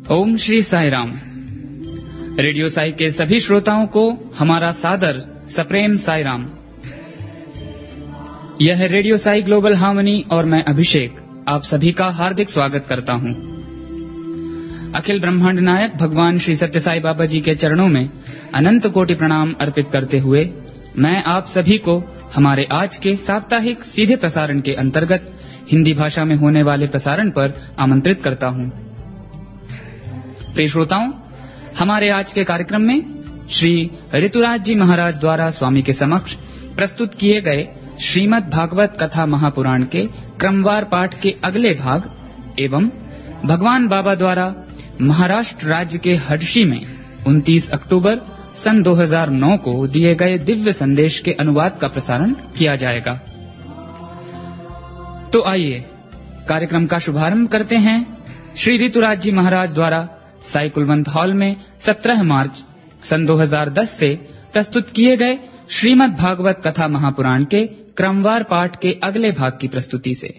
ओम Shri Sai Ram. Radio Sai के सभी श्रोताओं को हमारा सादर सप्रेम साई राम। यह है रेडियो साई ग्लोबल हार्मनी और मैं अभिषेक आप सभी का हार्दिक स्वागत करता हूं। अखिल ब्रह्मांड नायक भगवान श्री सत्य साई बाबा जी के चरणों में अनंत कोटि प्रणाम अर्पित करते हुए मैं आप सभी को हमारे आज के साप्ताहिक सीधे प्रसारण के अंतर्गत हिंदी भाषा में होने वाले प्रसारण पर आमंत्रित करता हूं। प्रिय श्रोताओं, हमारे आज के कार्यक्रम में श्री ऋतुराज जी महाराज द्वारा स्वामी के समक्ष प्रस्तुत किए गए श्रीमद् भागवत कथा महापुराण के क्रमवार पाठ के अगले भाग एवं भगवान बाबा द्वारा महाराष्ट्र राज्य के हर्षी में 29 अक्टूबर सन 2009 को दिए गए दिव्य संदेश के अनुवाद का प्रसारण किया जाएगा। तो आइए कार्यक्रम का शुभारंभ करते हैं श्री ऋतुराज जी महाराज द्वारा साई कुलवंत हॉल में 17 मार्च सन 2010 से प्रस्तुत किए गए श्रीमद् भागवत कथा महापुराण के क्रमवार पाठ के अगले भाग की प्रस्तुति से।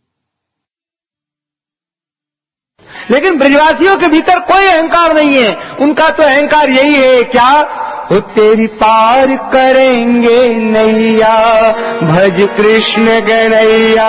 लेकिन ब्रजवासियों के भीतर कोई अहंकार नहीं है। उनका तो अहंकार यही है क्या, वो तेरी पार करेंगे नैया, भज कृष्ण गनैया।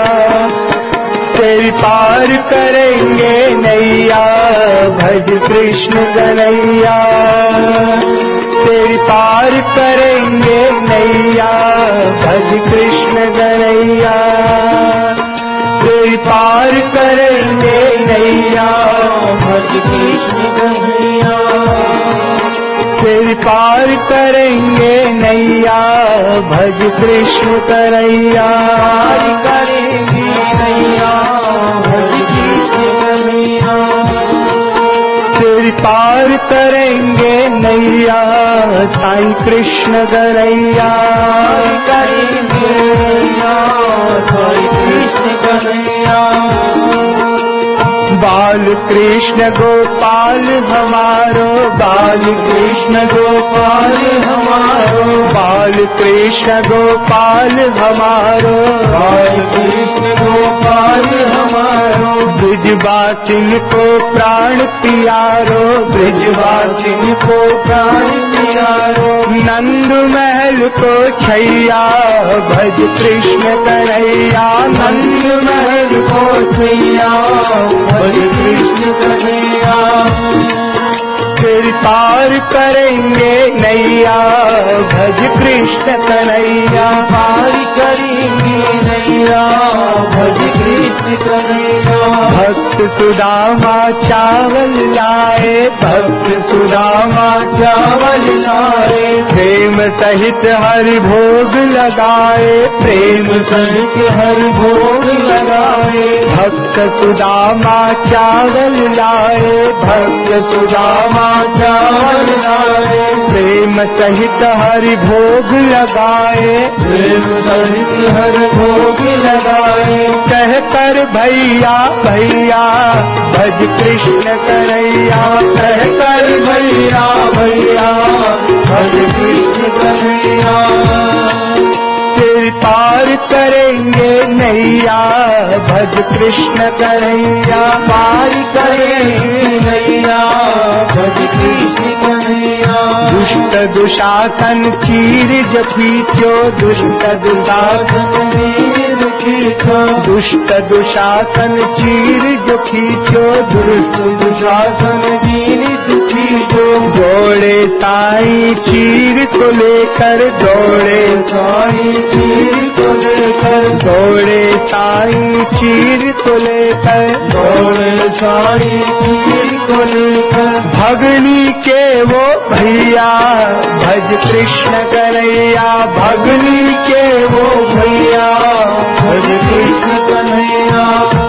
तेरी पार करेंगे नैया, भज कृष्ण गनैया। तेरी पार करेंगे नैया, भज कृष्ण गनैया। तेरी पार करेंगे नैया, भज कृष्ण गनैया। तेरी पार करेंगे नैया, भज कृष्ण कन्हैया। करेंगे नैया, भज कृष्ण कन्हैया। तेरी पार करेंगे नैया, साईं कृष्ण कन्हैया। करेंगे नैया, साईं कृष्ण कन्हैया। बाल कृष्ण गोपाल हमारो, बाल कृष्ण गोपाल हमारो। बाल कृष्ण गोपाल हमारो, बाल कृष्ण गोपाल हमारो। ब्रजवासिन को प्राण प्यारो, ब्रजवासिन को प्राण प्यारो। नंद महल को छैया, भज कृष्ण कन्हैया। नंद महल को छैया, भज कृष्ण कन्हैया। तेरी पार करेंगे नैया, भज कृष्ण कन्हैया। पार करेंगे नैया, भज कृष्ण कन्हैया। भक्त सुदामा चावल लाए, भक्त सुदामा चावल लाए। प्रेम सहित हरि भोग लगाए, प्रेम सहित हरि भोग लगाए। भक्त सुदामा चावल लाए, भक्त सुदामा चावल लाए। प्रेम सहित हरि भोग लगाए, प्रेम सहित हरि भोग लगाए। कह कर भैया भैया, भज कृष्ण कन्हैया। कह कर भैया भैया, भज कृष्ण कन्हैया। तेरी पार करेंगे नैया, भज कृष्ण कन्हैया। पार करेंगे नैया, भज कृष्ण कन्हैया। दुष्ट दुशासन चीर जो खींचो, दुष्ट दुशासन चीर खींचो। दुष्ट दुशासन चीर जो खींचो, दुष्ट दुशासन चीर जो खींचो। दौड़े साईं चीर को लेकर, दौड़े साईं चीर को लेकर। दौड़े साईं चीर को लेकर, दौड़े साईं चीर को लेकर। भगनी के वो भैया, भज कृष्ण कन्हैया। भगनी के वो भैया, भज कृष्ण कन्हैया।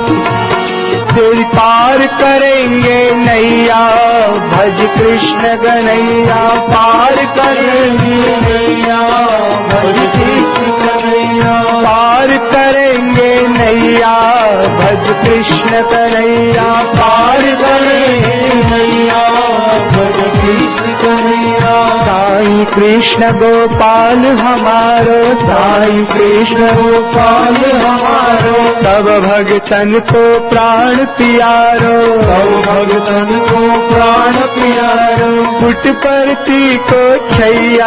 तेरी पार करेंगे नैया, भज कृष्ण कन्हैया। पार करेंगे नैया, भज कृष्ण कन्हैया। पार करेंगे नैया, भज कृष्ण कन्हैया। पार करेंगे नैया, भज कृष्ण कन्हैया। साईं कृष्ण गोपाल हमारो, साईं कृष्ण गोपाल हमारो। बसारो, सब भगतन को प्राण प्यारो, सब भगतन को प्राण प्यारो। पुट परती को छैया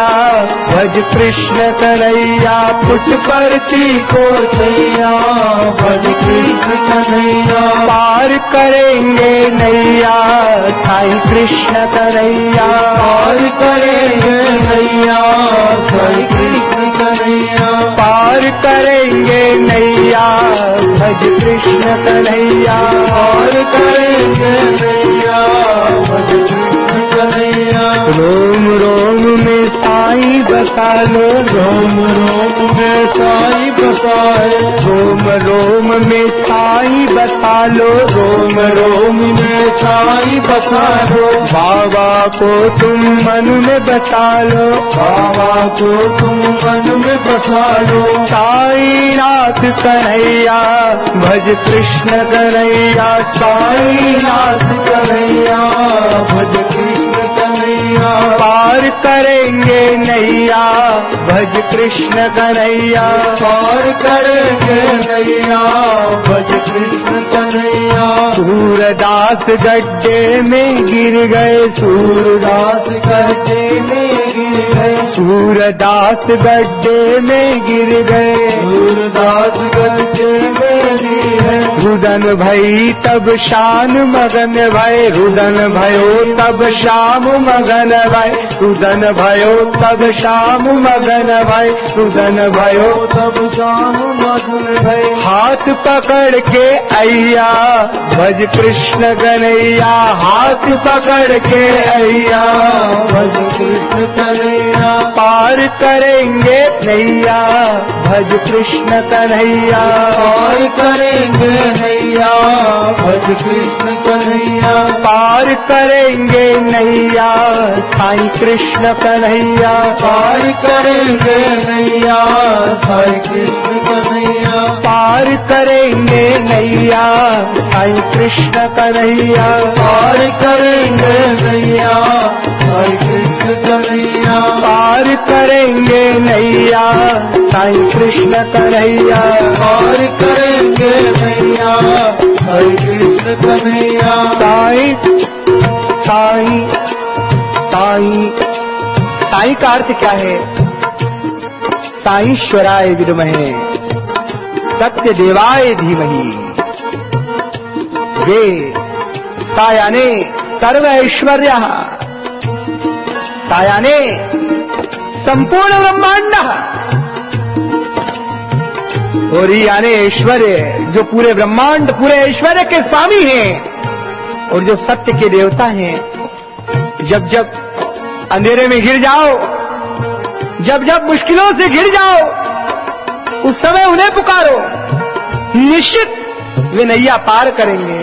भज कृष्ण कन्हैया, पुट परती को छैया भज कृष्ण कन्हैया। पार करेंगे नैया साईं कृष्ण कन्हैया, पार करेंगे नैया साईं कृष्ण कन्हैया। पार करेंगे नैया भज कृष्ण कन्हैया, पार करेंगे नैया भज कृष्ण कन्हैया। रोम रोम में साईं बसा लो, रोम रोम में साईं बसाए, रोम रोम में साईं बसा लो, रोम रोम में साईं बसा लो। बाबा को तुम मन में बसा लो, बाबा को तुम मन में बसा लो। साईं नाथ कन्हैया भज कृष्ण कन्हैया, साईं नाथ कन्हैया भज कृष्ण कन्हैया। पार करेंगे नैया भज कृष्ण कन्हैया, पार करेंगे नैया भज कृष्ण कन्हैया। सूरदास गड्ढे में गिर गए, सूरदास गड्ढे में गिर गए, सूरदास गड्ढे में गिर गए, सूरदास गड्ढे में गिर गए। रुदन भई तब शान मगन भय, रुदन भयो तब शाम मगन भय, रुदन भयो तब शाम मगन भय, रुदन भयो तब शाम मगन भय। हाथ पकड़ के अय्या भज कृष्ण कन्हैया, हाथ पकड़ के अय्या भज कृष्ण कन्हैया। पार करेंगे नैया भज कृष्ण कन्हैया, पार करेंगे नैया भज कृष्ण कन्हैया। पार करेंगे नैया साईं कृष्ण कन्हैया, पार करेंगे नैया साईं कृष्ण कन्हैया। पार करेंगे नैया साईं कृष्ण कन्हैया, पार करेंगे नैया साईं कृष्ण कन्हैया। पार करेंगे नैया साईं कृष्ण कन्हैया, पार करेंगे नैया साईं कृष्ण कन्हैया। साईं साईं साईं साईं का अर्थ क्या है? साईश्वराय विद्महे सत्य देवाय धीमहि, वे सायाने सर्व ऐश्वर्य, सायाने संपूर्ण ब्रह्मांड, और यानी ऐश्वर्य जो पूरे ब्रह्मांड पूरे ऐश्वर्य के स्वामी हैं और जो सत्य के देवता हैं। जब जब अंधेरे में घिर जाओ, जब जब मुश्किलों से घिर जाओ, उस समय उन्हें पुकारो, निश्चित वे नैया पार करेंगे।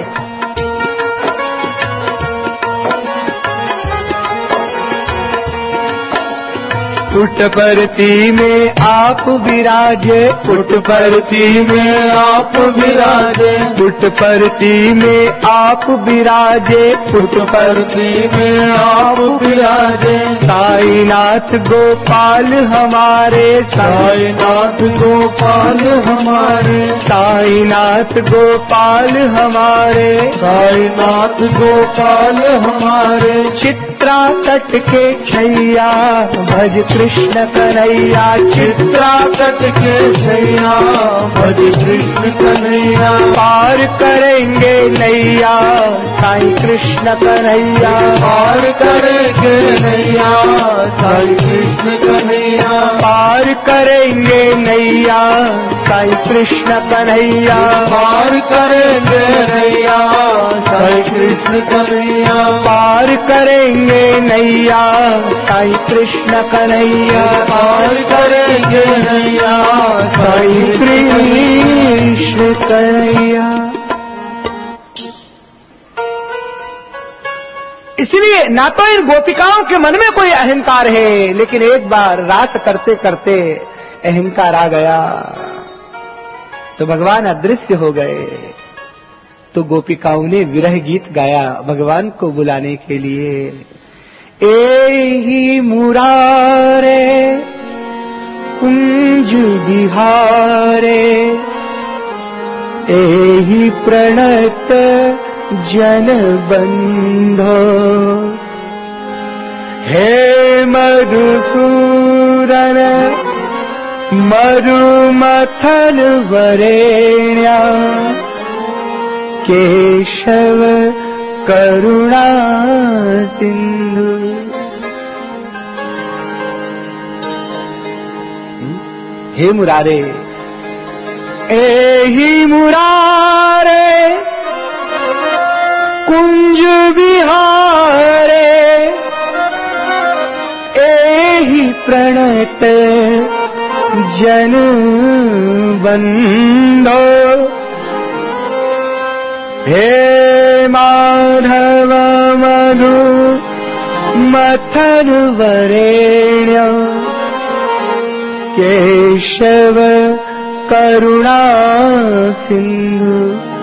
पुट्टपरती में आप विराजे, पुट्टपरती में आप विराजे, पुट्टपरती में आप विराजे, पुट्टपरती में आप विराजे। साईनाथ गोपाल हमारे, साईनाथ गोपाल हमारे, साईनाथ गोपाल हमारे, साईनाथ गोपाल हमारे। चित्रा तट के छैया भज कृष्ण कन्हैया, चित्रा तट के छैया भज कृष्ण कन्हैया। पार करेंगे नैया साईं कृष्ण कन्हैया, पार करेंगे नैया साईं कृष्ण कन्हैया। पार करेंगे नैया साईं कृष्ण कन्हैया, पार करेंगे नैया साईं कृष्ण कन्हैया। पार करेंगे नैया साईं कृष्ण कन्हैया, पार करेंगे नैया साईं कृष्ण कन्हैया। इसलिए ना तो इन गोपिकाओं के मन में कोई अहंकार है, लेकिन एक बार रास करते करते अहंकार आ गया तो भगवान अदृश्य हो गए। तो गोपिकाओं ने विरह गीत गाया भगवान को बुलाने के लिए। एहि मुरारे कुंज बिहारे, एहि प्रणत जन बंधो। हे मधुसूदन मरुमथन वरेण्या, केशव करुणा सिंधु। हे मुरारे, एहि मुरारे कुंज विहारे, एहि प्रणत जन बंधो। हे माधव मधु मथन वरेण्य, केशव करुणा सिंधु।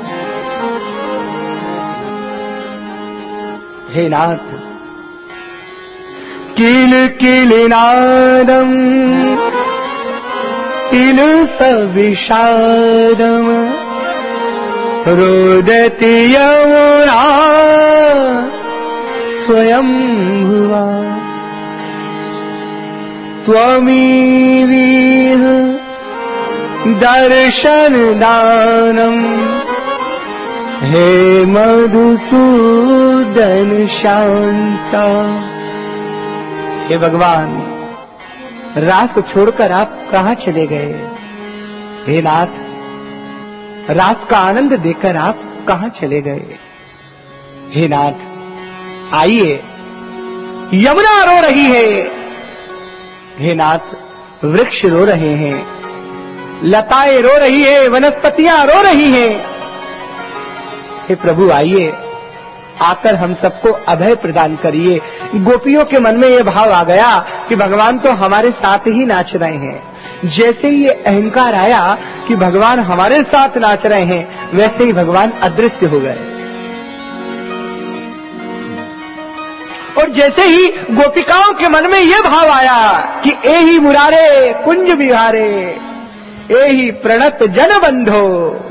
हे नाथ, किल किलिनादम तिल सविषादम, रोदति यमुना स्वयंभुवा। त्वमीवीह दर्शन दानम, हे मधुसूदन शांता। हे भगवान, रास छोड़कर आप कहां चले गए? हे नाथ, रास का आनंद देकर आप कहां चले गए? हे नाथ, आइए, यमुना रो रही है। हे नाथ, वृक्ष रो रहे हैं, लताएं रो रही है, वनस्पतियां रो रही हैं। हे प्रभु, आइए, आकर हम सबको अभय प्रदान करिए। गोपियों के मन में यह भाव आ गया कि भगवान तो हमारे साथ ही नाच रहे हैं। जैसे ही ये अहंकार आया कि भगवान हमारे साथ नाच रहे हैं, वैसे ही भगवान अदृश्य हो गए। और जैसे ही गोपिकाओं के मन में यह भाव आया कि एहि मुरारे कुंज विहारे, एहि प्रणत जन बंधो।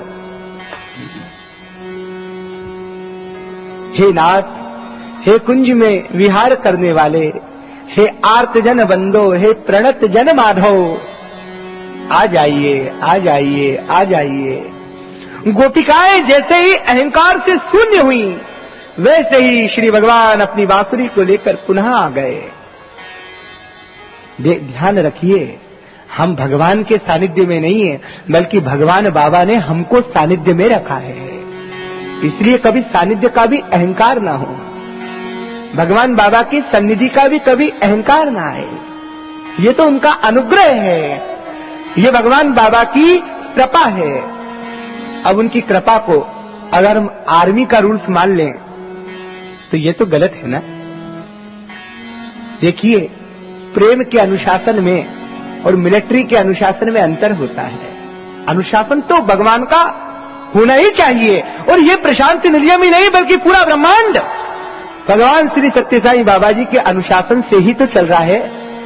हे नाथ, हे कुंज में विहार करने वाले, हे आर्त जन बंधो, हे प्रणत जन माधव, आ जाइए, आ जाइए, आ जाइए। गोपिकाएं जैसे ही अहंकार से शून्य हुई, वैसे ही श्री भगवान अपनी बांसुरी को लेकर पुनः आ गए। ध्यान रखिए, हम भगवान के सानिध्य में नहीं है, बल्कि भगवान बाबा ने हमको सानिध्य में रखा है। इसलिए कभी सानिध्य का भी अहंकार ना हो, भगवान बाबा की सन्निधि का भी कभी अहंकार ना आए। ये तो उनका अनुग्रह है, ये भगवान बाबा की कृपा है। अब उनकी कृपा को अगर हम आर्मी का रूल्स मान लें तो ये तो गलत है ना। देखिए, प्रेम के अनुशासन में और मिलिट्री के अनुशासन में अंतर होता है। अनुशासन तो भगवान का होना ही चाहिए, और ये प्रशांत निलयम ही नहीं बल्कि पूरा ब्रह्मांड भगवान श्री सत्य साईं बाबा जी के अनुशासन से ही तो चल रहा है।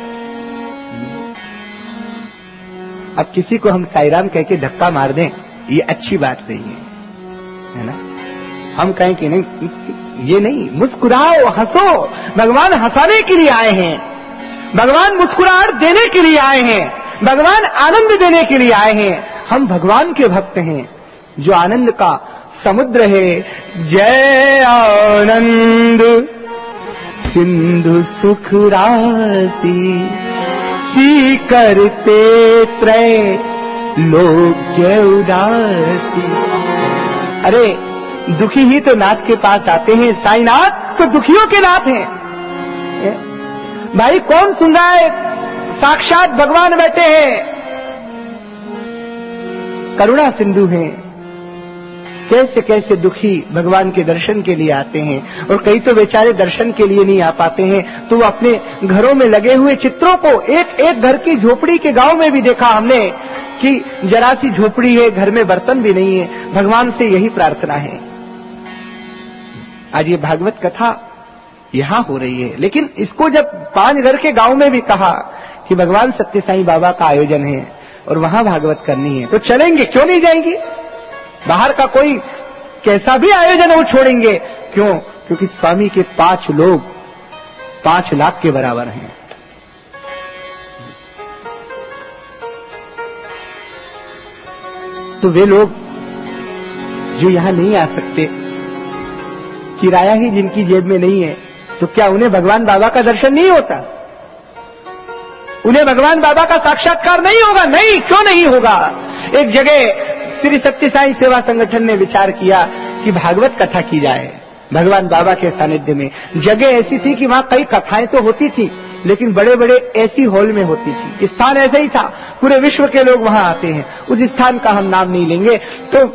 अब किसी को हम साईराम कह के धक्का मार दें, ये अच्छी बात नहीं है ना। हम कहें कि नहीं, ये नहीं, मुस्कुराओ, हंसो। भगवान हंसाने के लिए आए हैं, भगवान मुस्कुराहट देने के लिए आए हैं, भगवान आनंद देने के लिए आए हैं। हम भगवान के भक्त हैं जो आनंद का समुद्र है। जय आनंद सिंधु सुख राशि, सी करते त्रय लोक्य उदासी। अरे, दुखी ही तो नाथ के पास आते हैं। साईनाथ तो दुखियों के नाथ हैं। भाई कौन सुन रहा है? साक्षात भगवान बैठे हैं, करुणा सिंधु हैं। कैसे कैसे दुखी भगवान के दर्शन के लिए आते हैं, और कई तो बेचारे दर्शन के लिए नहीं आ पाते हैं, तो वो अपने घरों में लगे हुए चित्रों को, एक एक घर की झोपड़ी के गांव में भी देखा हमने कि जरा सी झोपड़ी है, घर में बर्तन भी नहीं है, भगवान से यही प्रार्थना है। आज ये भागवत कथा यहां हो रही है, लेकिन इसको जब 5 घर के गांव में भी कहा कि भगवान सत्य साईं बाबा का आयोजन है और वहां भागवत करनी है, तो चलेंगे, क्यों नहीं जाएंगे? बाहर का कोई कैसा भी आयोजन वो छोड़ेंगे। क्यों? क्योंकि स्वामी के 5 लोग 5 लाख के बराबर हैं। तो वे लोग जो यहां नहीं आ सकते, किराया ही जिनकी जेब में नहीं है, तो क्या उन्हें भगवान बाबा का दर्शन नहीं होता? उन्हें भगवान बाबा का साक्षात्कार नहीं होगा? नहीं, क्यों नहीं होगा? एक जगह श्री सत्य साई सेवा संगठन ने विचार किया कि भागवत कथा की जाए भगवान बाबा के सानिध्य में। जगह ऐसी थी कि वहां कई कथाएं तो होती थी, लेकिन बड़े बड़े ऐसी हॉल में होती थी। स्थान ऐसा ही था, पूरे विश्व के लोग वहां आते हैं। उस स्थान का हम नाम नहीं लेंगे। तो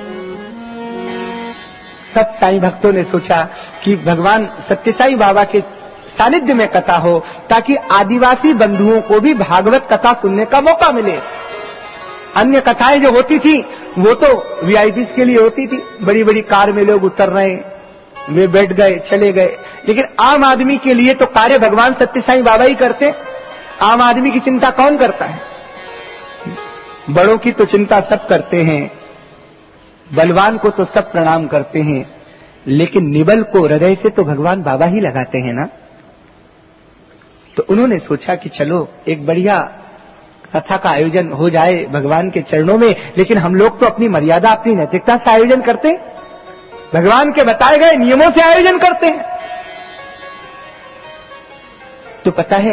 सब साईं भक्तों ने सोचा कि भगवान सत्य साई बाबा के सानिध्य में कथा हो, ताकि आदिवासी बंधुओं को भी भागवत कथा सुनने का मौका मिले। अन्य कथाएं जो होती थी वो तो वीआईपीस के लिए होती थी, बड़ी बड़ी कार में लोग उतर रहे, वे बैठ गए, चले गए। लेकिन आम आदमी के लिए तो कार्य भगवान सत्य साई बाबा ही करते। आम आदमी की चिंता कौन करता है? बड़ों की तो चिंता सब करते हैं, बलवान को तो सब प्रणाम करते हैं, लेकिन निबल को हृदय से तो भगवान बाबा ही लगाते हैं ना। तो उन्होंने सोचा कि चलो एक बढ़िया कथा का आयोजन हो जाए भगवान के चरणों में। लेकिन हम लोग तो अपनी मर्यादा, अपनी नैतिकता से आयोजन करते हैं, भगवान के बताए गए नियमों से आयोजन करते हैं। तो पता है,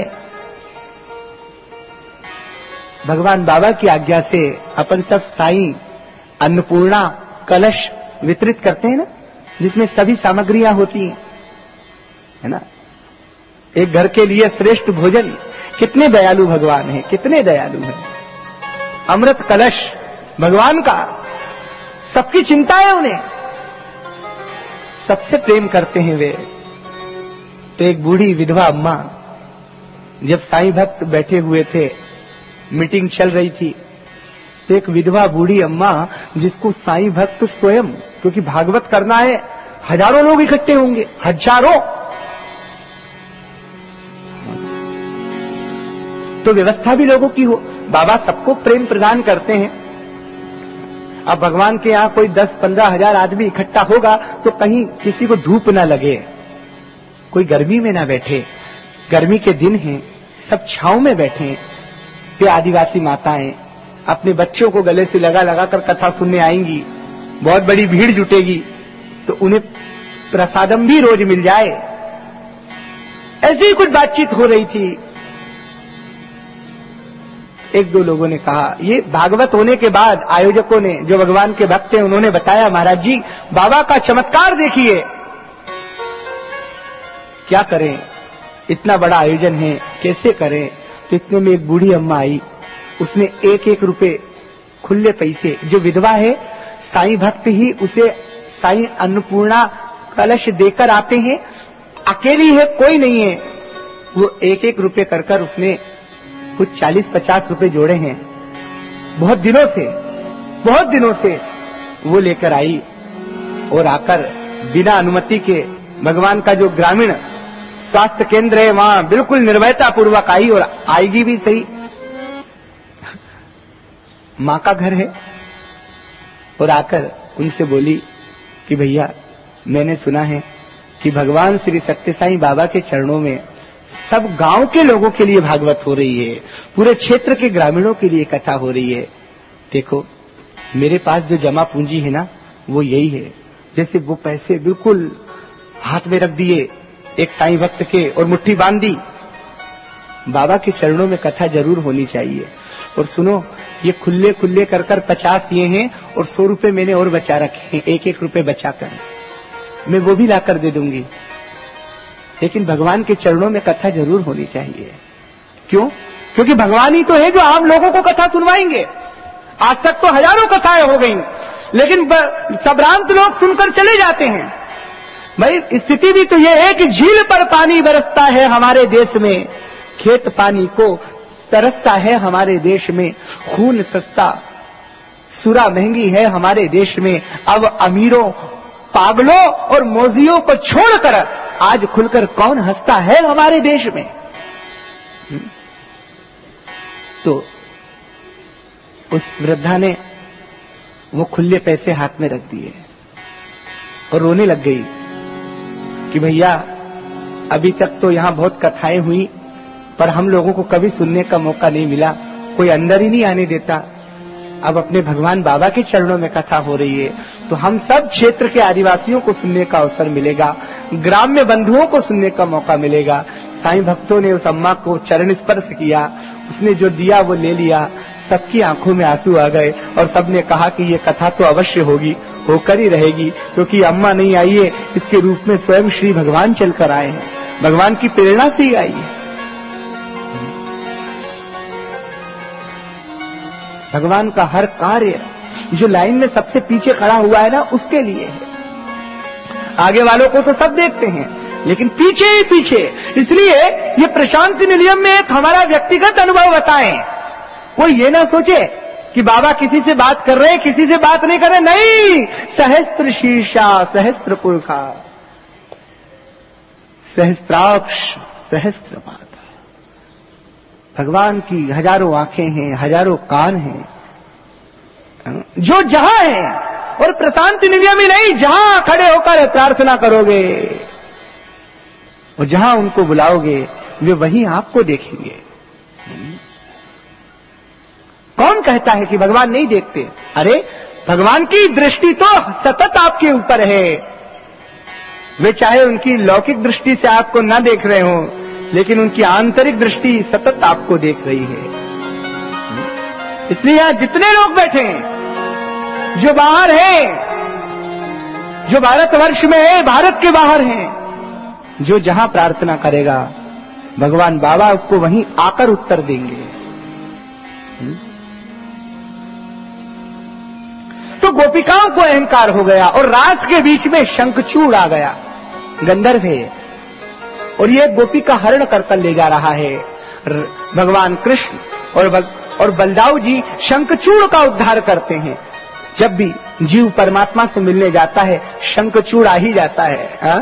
भगवान बाबा की आज्ञा से अपन सब साईं अन्नपूर्णा कलश वितरित करते हैं ना, जिसमें सभी सामग्रियां होती हैं, है ना। एक घर के लिए श्रेष्ठ भोजन। कितने दयालु भगवान हैं, कितने दयालु हैं। अमृत कलश भगवान का, सबकी चिंता है उन्हें, सबसे प्रेम करते हैं वे। तो एक बूढ़ी विधवा अम्मा, जब साईं भक्त बैठे हुए थे, मीटिंग चल रही थी, तो एक विधवा बूढ़ी अम्मा, जिसको साईं भक्त स्वयं, क्योंकि भागवत करना है, हजारों लोग इकट्ठे होंगे, हजारों, तो व्यवस्था भी लोगों की हो। बाबा सबको प्रेम प्रदान करते हैं। अब भगवान के यहां कोई 10-15 हजार आदमी इकट्ठा होगा तो कहीं किसी को धूप ना लगे, कोई गर्मी में ना बैठे। गर्मी के दिन हैं, सब छांव में बैठे। फिर आदिवासी माताएं अपने बच्चों को गले से लगा लगा कर कथा सुनने आएंगी, बहुत बड़ी भीड़ जुटेगी, तो उन्हें प्रसादम भी रोज मिल जाए। ऐसी ही कुछ बातचीत हो रही थी। एक दो लोगों ने कहा, ये भागवत होने के बाद आयोजकों ने, जो भगवान के भक्त हैं, उन्होंने बताया, महाराज जी बाबा का चमत्कार देखिए, क्या करें, इतना बड़ा आयोजन है, कैसे करें। तो इतने में एक बूढ़ी अम्मा आई, उसने 1-1 रुपए खुले पैसे, जो विधवा है साईं भक्त ही उसे साईं अन्नपूर्णा कलश देकर आते हैं, अकेली है, कोई नहीं है, वो 1-1 रुपए कर उसने कुछ 40-50 रुपए जोड़े हैं। बहुत दिनों से वो लेकर आई, और आकर बिना अनुमति के भगवान का जो ग्रामीण स्वास्थ्य केंद्र है वहां बिल्कुल निर्भयता पूर्वक आई, और आएगी भी सही। मां का घर है, और आकर उनसे बोली कि भैया, मैंने सुना है कि भगवान श्री सत्य साईं बाबा के चरणों में सब गांव के लोगों के लिए भागवत हो रही है, पूरे क्षेत्र के ग्रामीणों के लिए कथा हो रही है। देखो, मेरे पास जो जमा पूंजी है ना, वो यही है। जैसे वो पैसे बिल्कुल हाथ में रख दिए एक साईं भक्त के, और मुट्ठी बांध दी। बाबा के चरणों में कथा जरूर होनी चाहिए। और सुनो, ये खुले कर 50 ये हैं, और 100 रुपए मैंने और बचा रखे हैं, 1-1 रुपए बचाकर, मैं वो भी लाकर दे दूंगी। लेकिन भगवान के चरणों में कथा जरूर होनी चाहिए। क्यों? क्योंकि भगवान ही तो है जो आम लोगों को कथा सुनवाएंगे। आज तक तो हजारों कथाएं हो गई, लेकिन संभ्रांत लोग सुनकर चले जाते हैं। भाई, स्थिति भी तो यह है कि झील पर पानी बरसता है हमारे देश में, खेत पानी को तरसता है हमारे देश में, खून सस्ता सुरा महंगी है हमारे देश में। अब अमीरों, पागलों और मौजियों को छोड़कर आज खुलकर कौन हंसता है हमारे देश में? तो उस वृद्धा ने वो खुले पैसे हाथ में रख दिए और रोने लग गई कि भैया अभी तक तो यहां बहुत कथाएं हुई, पर हम लोगों को कभी सुनने का मौका नहीं मिला, कोई अंदर ही नहीं आने देता। अब अपने भगवान बाबा के चरणों में कथा हो रही है, तो हम सब क्षेत्र के आदिवासियों को सुनने का अवसर मिलेगा, ग्राम्य बंधुओं को सुनने का मौका मिलेगा। साईं भक्तों ने उस अम्मा को चरण स्पर्श किया, उसने जो दिया वो ले लिया, सबकी आंखों में आंसू आ गए और सबने कहा कि ये कथा तो अवश्य होगी, होकर ही रहेगी, क्योंकि अम्मा नहीं आई है, इसके रूप में स्वयं श्री भगवान चलकर आए हैं, भगवान की प्रेरणा से ही आई है। भगवान का हर कार्य जो लाइन में सबसे पीछे खड़ा हुआ है ना, उसके लिए है। आगे वालों को तो सब देखते हैं, लेकिन पीछे ही पीछे। इसलिए ये प्रशांति निलयम में एक हमारा व्यक्तिगत अनुभव बताएं। कोई ये ना सोचे कि बाबा किसी से बात कर रहे हैं, किसी से बात नहीं कर रहे, नहीं। सहस्त्र शीर्षा सहस्त्र पुरखा, सहस्त्राक्ष सहस्त्र पाद। भगवान की हजारों आंखें हैं, हजारों कान हैं, जो जहां है। और प्रशांति निलयम ही नहीं, जहां खड़े होकर प्रार्थना करोगे और जहां उनको बुलाओगे, वे वहीं आपको देखेंगे। कौन कहता है कि भगवान नहीं देखते? अरे भगवान की दृष्टि तो सतत आपके ऊपर है। वे चाहे उनकी लौकिक दृष्टि से आपको न देख रहे हो, लेकिन उनकी आंतरिक दृष्टि सतत आपको देख रही है। इसलिए यहां जितने लोग बैठे हैं, जो बाहर हैं, जो भारतवर्ष में है, भारत के बाहर हैं, जो जहां प्रार्थना करेगा, भगवान बाबा उसको वहीं आकर उत्तर देंगे। तो गोपिकाओं को अहंकार हो गया और रास के बीच में शंखचूड़ आ गया। गंधर्व है और ये गोपी का हरण कर ले जा रहा है। भगवान कृष्ण और बलदाऊ जी शंखचूड़ का उद्धार करते हैं। जब भी जीव परमात्मा से मिलने जाता है, शंखचूड़ आ ही जाता है। हा?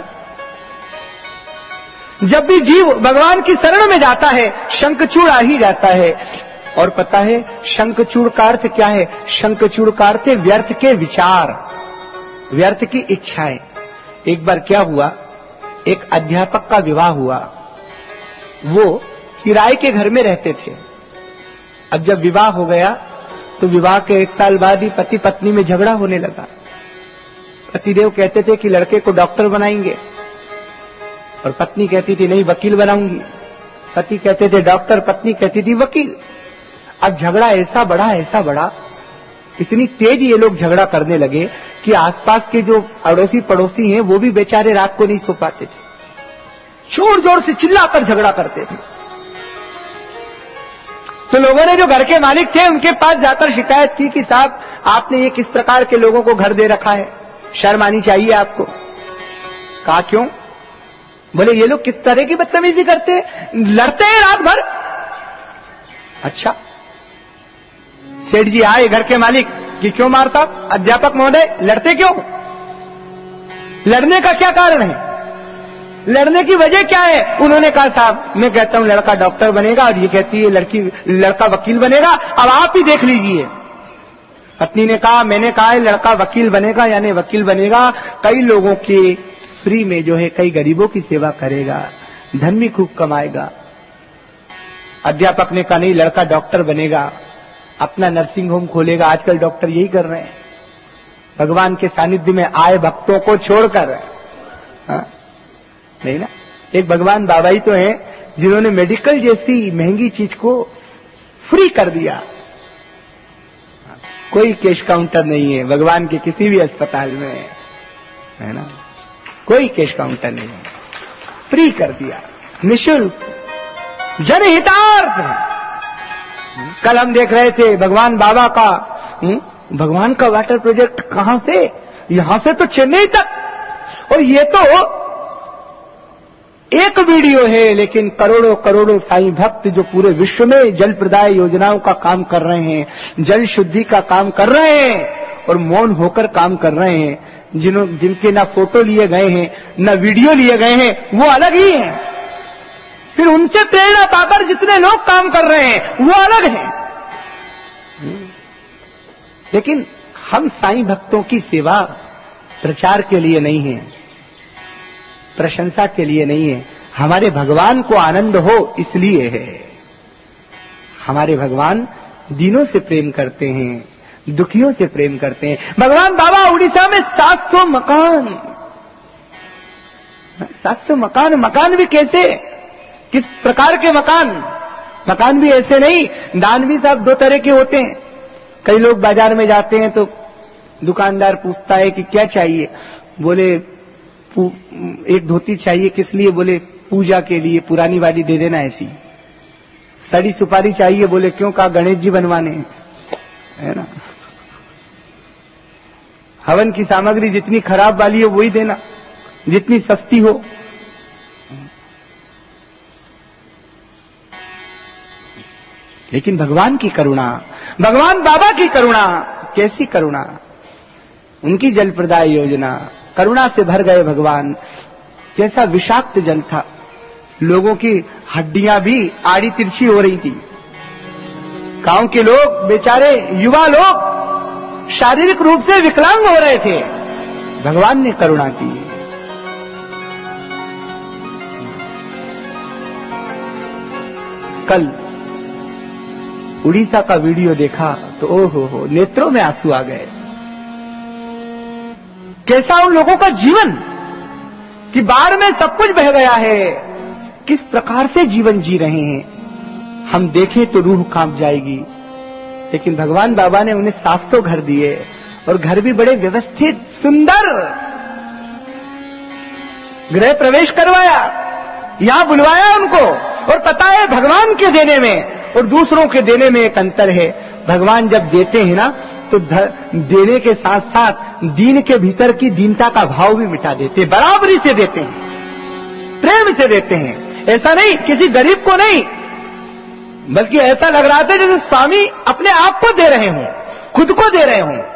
जब भी जीव भगवान की शरण में जाता है, शंखचूड़ आ ही जाता है। और पता है शंखचूड़ का अर्थ क्या है? शंखचूड़ का अर्थ है व्यर्थ के विचार, व्यर्थ की इच्छाएं। एक बार क्या हुआ, एक अध्यापक का विवाह हुआ। वो किराए के घर में रहते थे। अब जब विवाह हो गया तो विवाह के 1 साल बाद ही पति पत्नी में झगड़ा होने लगा। पतिदेव कहते थे कि लड़के को डॉक्टर बनाएंगे और पत्नी कहती थी नहीं वकील बनाऊंगी। पति कहते थे डॉक्टर, पत्नी कहती थी वकील। अब झगड़ा ऐसा बढ़ा, इतनी तेज ये लोग झगड़ा करने लगे कि आसपास के जो अड़ोसी पड़ोसी हैं वो भी बेचारे रात को नहीं सो पाते थे, जोर जोर से चिल्लाकर झगड़ा करते थे। तो लोगों ने जो घर के मालिक थे उनके पास जाकर शिकायत की कि साहब आपने ये किस प्रकार के लोगों को घर दे रखा है, शर्म आनी चाहिए आपको। कहा क्यों? बोले ये लोग किस तरह की बदतमीजी करते हैं, लड़ते हैं रात भर। अच्छा, सेठ जी आए घर के मालिक कि क्यों मारता अध्यापक महोदय, लड़ते क्यों? लड़ने का क्या कारण है, लड़ने की वजह क्या है? उन्होंने कहा साहब मैं कहता हूं लड़का डॉक्टर बनेगा और ये कहती है लड़का वकील बनेगा, अब आप ही देख लीजिए। पत्नी ने कहा मैंने कहा है लड़का वकील बनेगा, यानी वकील बनेगा, कई लोगों की फ्री में जो है कई गरीबों की सेवा करेगा, धन भी खूब कमाएगा। अध्यापक ने कहा नहीं लड़का डॉक्टर बनेगा, अपना नर्सिंग होम खोलेगा, आजकल डॉक्टर यही कर रहे हैं, भगवान के सानिध्य में आए भक्तों को छोड़कर। हाँ? नहीं ना, एक भगवान बाबा ही तो हैं जिन्होंने मेडिकल जैसी महंगी चीज को फ्री कर दिया। कोई कैश काउंटर नहीं है भगवान के किसी भी अस्पताल में, है ना, कोई कैश काउंटर नहीं है, फ्री कर दिया, निःशुल्क, जनहितार्थ। कल हम देख रहे थे भगवान बाबा का, भगवान का वाटर प्रोजेक्ट कहां से, यहां से तो चेन्नई तक। और ये तो एक वीडियो है, लेकिन करोड़ों करोड़ों साईं भक्त जो पूरे विश्व में जल प्रदाय योजनाओं का काम कर रहे हैं, जल शुद्धि का काम कर रहे हैं और मौन होकर काम कर रहे हैं, जिनके ना फोटो लिए गए हैं ना वीडियो लिए गए हैं, वो अलग ही हैं। फिर उनसे प्रेरणा पाकर जितने लोग काम कर रहे हैं वो अलग हैं। लेकिन हम साईं भक्तों की सेवा प्रचार के लिए नहीं है, प्रशंसा के लिए नहीं है, हमारे भगवान को आनंद हो इसलिए है। हमारे भगवान दीनों से प्रेम करते हैं, दुखियों से प्रेम करते हैं। भगवान बाबा उड़ीसा में 700 मकान, 700 मकान, मकान भी कैसे, किस प्रकार के मकान? मकान भी ऐसे नहीं। दान भी साहब दो तरह के होते हैं। कई लोग बाजार में जाते हैं तो दुकानदार पूछता है कि क्या चाहिए, बोले एक धोती चाहिए, किस लिए, बोले पूजा के लिए, पुरानी वाली दे देना ऐसी। सड़ी सुपारी चाहिए, बोले क्यों, कहा गणेश जी बनवाने हैं, है ना। हवन की सामग्री जितनी खराब वाली हो वही देना, जितनी सस्ती हो। लेकिन भगवान की करुणा, भगवान बाबा की करुणा, कैसी करुणा, उनकी जल प्रदाय योजना, करुणा से भर गए भगवान। कैसा विषाक्त जल था, लोगों की हड्डियां भी आड़ी तिरछी हो रही थी। गांव के लोग, बेचारे युवा लोग शारीरिक रूप से विकलांग हो रहे थे। भगवान ने करुणा की। कल उड़ीसा का वीडियो देखा तो ओहो, नेत्रों में आंसू आ गए। कैसा उन लोगों का जीवन कि बाढ़ में सब कुछ बह गया है, किस प्रकार से जीवन जी रहे हैं, हम देखें तो रूह कांप जाएगी। लेकिन भगवान बाबा ने उन्हें 700 घर दिए, और घर भी बड़े व्यवस्थित सुंदर। गृह प्रवेश करवाया, यहां बुलवाया उनको। और पता है भगवान के देने में और दूसरों के देने में एक अंतर है। भगवान जब देते हैं ना तो देने के साथ साथ दीन के भीतर की दीनता का भाव भी मिटा देते हैं, बराबरी से देते हैं, प्रेम से देते हैं। ऐसा नहीं किसी गरीब को नहीं, बल्कि ऐसा लग रहा था जैसे स्वामी अपने आप को दे रहे हों, खुद को दे रहे हों।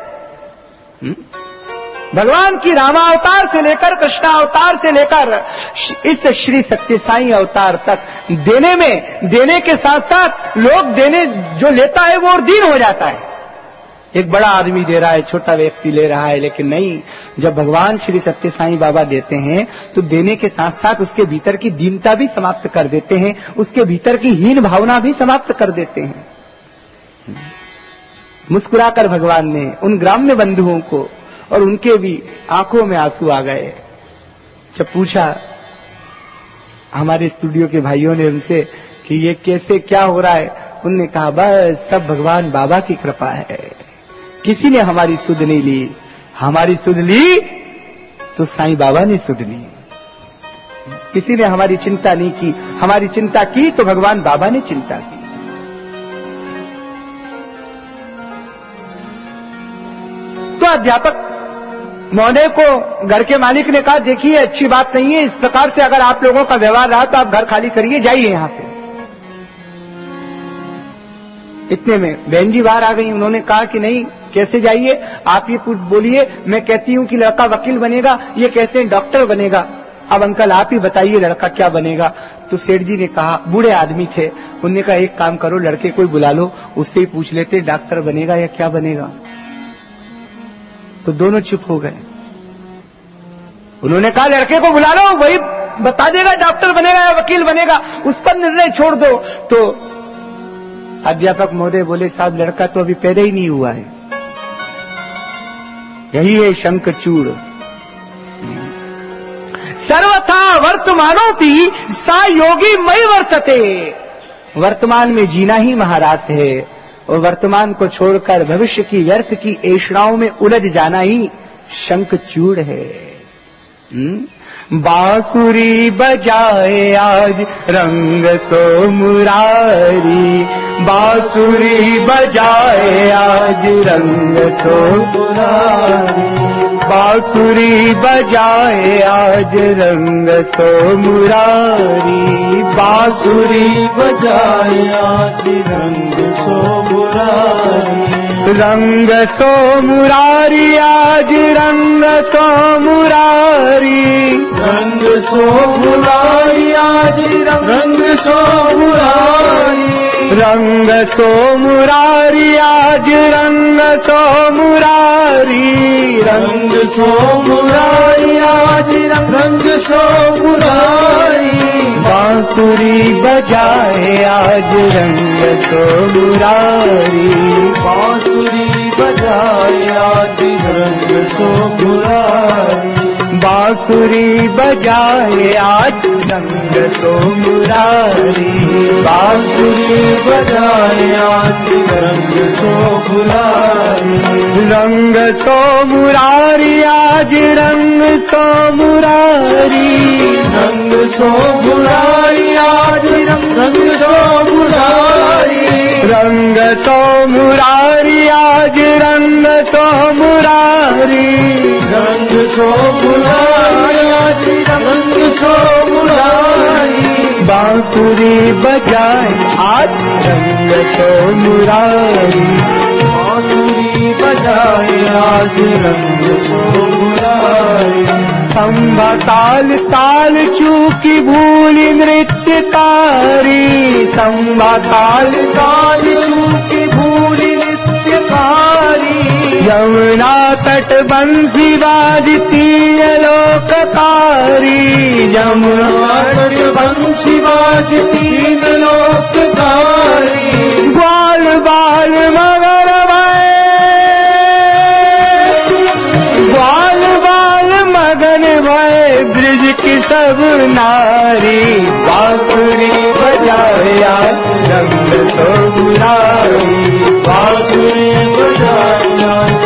भगवान की रामावतार से लेकर कृष्णावतार से लेकर इस श्री सत्य साईं अवतार तक देने के साथ साथ लोग देने जो लेता है वो और दीन हो जाता है। एक बड़ा आदमी दे रहा है, छोटा व्यक्ति ले रहा है, लेकिन नहीं, जब भगवान श्री सत्य साईं बाबा देते हैं तो देने के साथ साथ उसके भीतर की दीनता भी समाप्त कर देते हैं, उसके भीतर की हीन भावना भी समाप्त कर देते हैं। मुस्कुराकर भगवान ने उन ग्राम्य बंधुओं को, और उनके भी आंखों में आंसू आ गए। जब पूछा हमारे स्टूडियो के भाइयों ने उनसे कि ये कैसे, क्या हो रहा है, उनने कहा बस सब भगवान बाबा की कृपा है। किसी ने हमारी सुध नहीं ली, हमारी सुध ली तो साईं बाबा ने सुध ली। किसी ने हमारी चिंता नहीं की, हमारी चिंता की तो भगवान बाबा ने चिंता की। तो अध्यापक महोदय को घर के मालिक ने कहा, देखिए अच्छी बात नहीं है, इस प्रकार से अगर आप लोगों का व्यवहार रहा तो आप घर खाली करिए, जाइए यहां से। इतने में बहन जी बाहर आ गई। उन्होंने कहा कि नहीं, कैसे जाइए, आप ये बोलिए, मैं कहती हूं कि लड़का वकील बनेगा, ये कहते हैं डॉक्टर बनेगा, अब अंकल आप ही बताइए लड़का क्या बनेगा। तो सेठ जी ने कहा, बूढ़े आदमी थे, उन्होंने कहा एक काम करो, लड़के को बुला लो, उससे ही पूछ लेते डॉक्टर बनेगा या क्या बनेगा। तो दोनों चुप हो गए। उन्होंने कहा लड़के को बुला लो, वही बता देगा डॉक्टर बनेगा या वकील बनेगा, उस पर निर्णय छोड़ दो। तो अध्यापक महोदय बोले, साहब लड़का तो अभी पैदा ही नहीं हुआ है। यही है शंखचूड़। सर्वथा वर्तमानोपि सा योगी मई वर्तते। वर्तमान में जीना ही महाराज है, और वर्तमान को छोड़कर भविष्य की व्यर्थ की ऐषणाओं में उलझ जाना ही शंखचूड़ है। बांसुरी बजाए आज रंग सो मुरारी, बांसुरी बजाए आज रंग सो मुरारी, बांसुरी बजाए आज रंग सो मुरारी, बांसुरी बजाए आज रंग सो मुरारी, रंग सो मुरारी आज रंग सो मुरारी, रंग सो मुरारी आज रंग सो मुरारी, रंग सो मुरारी आज रंग सो मुरारी, सो मुरारी आज रंग सो मुरारी, बांसुरी बजाए आज रंग सो मुरारी, बांसुरी बजाए आज रंग सो मुरारी, बांसुरी बजाए आज रंग सो मुरारी, बांसुरी बजाए आज रंग सो मुरारी, रंग सो मुरारी आज रंग सो मुरारी, रंग सो मुरारी आज रंग सो मुरारी, रंग सो मुरारी आज रंग सो मुरारी, रंग सो मुरारी आज रंग सो मुरारी, बांसुरी बजाए आज रंग सो मुरारी, बांसुरी बजाए आज रंग सो मुरारी, संभा ताल ताल चूकी भूली नृत्यकारी, संभा ताल ताल चूकी भूली नृत्यकारी, यमुना तट बंसी बाजती लोककारी, यमुना तट बंसी बाजती लोककारी, ग्वाल बाल मगर ग्वाल बाल मगन भय ब्रिज की सब नारी, बांसुरी बजाए आज रंग सो मुरारी, बांसुरी बजाए आज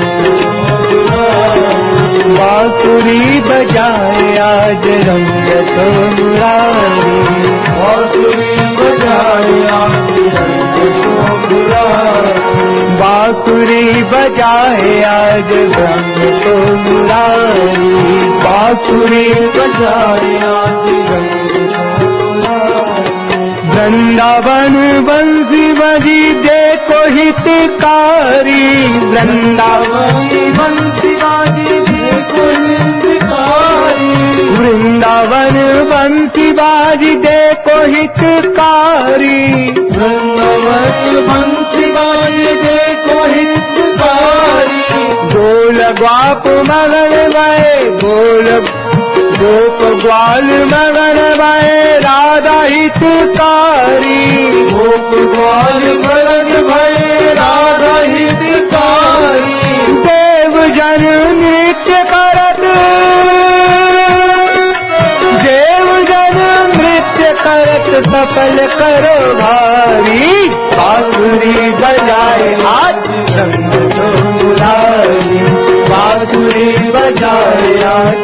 बांसुरी बजाए आज रंग सो मुरारी, बांसुरी बजाए आज रंग सो मुरारी, बांसुरी बजाए आज रंग सो मुरारी, बांसुरी बजाए आज रंग सो मुरारी, वृंदावन बंसी बजी देखो हितकारी, वृंदावन बंसी बजी देखो हितकारी, वृंदावन बंसी बाजी देखो हितकारी, वृंदावन बंसी बाजी देखो हितकारी, गोल ग्वाप मगन भय गोल गोप ग्वाल मगन भय राधा हितकारी, गोप ग्वाल मगन भय राधा हितकारी, देव जन नृत्य करत देव जन नृत्य करत सफल करो भारी, बांसुरी बजाए आज रंग सो मुरारी, बांसुरी बजाए आज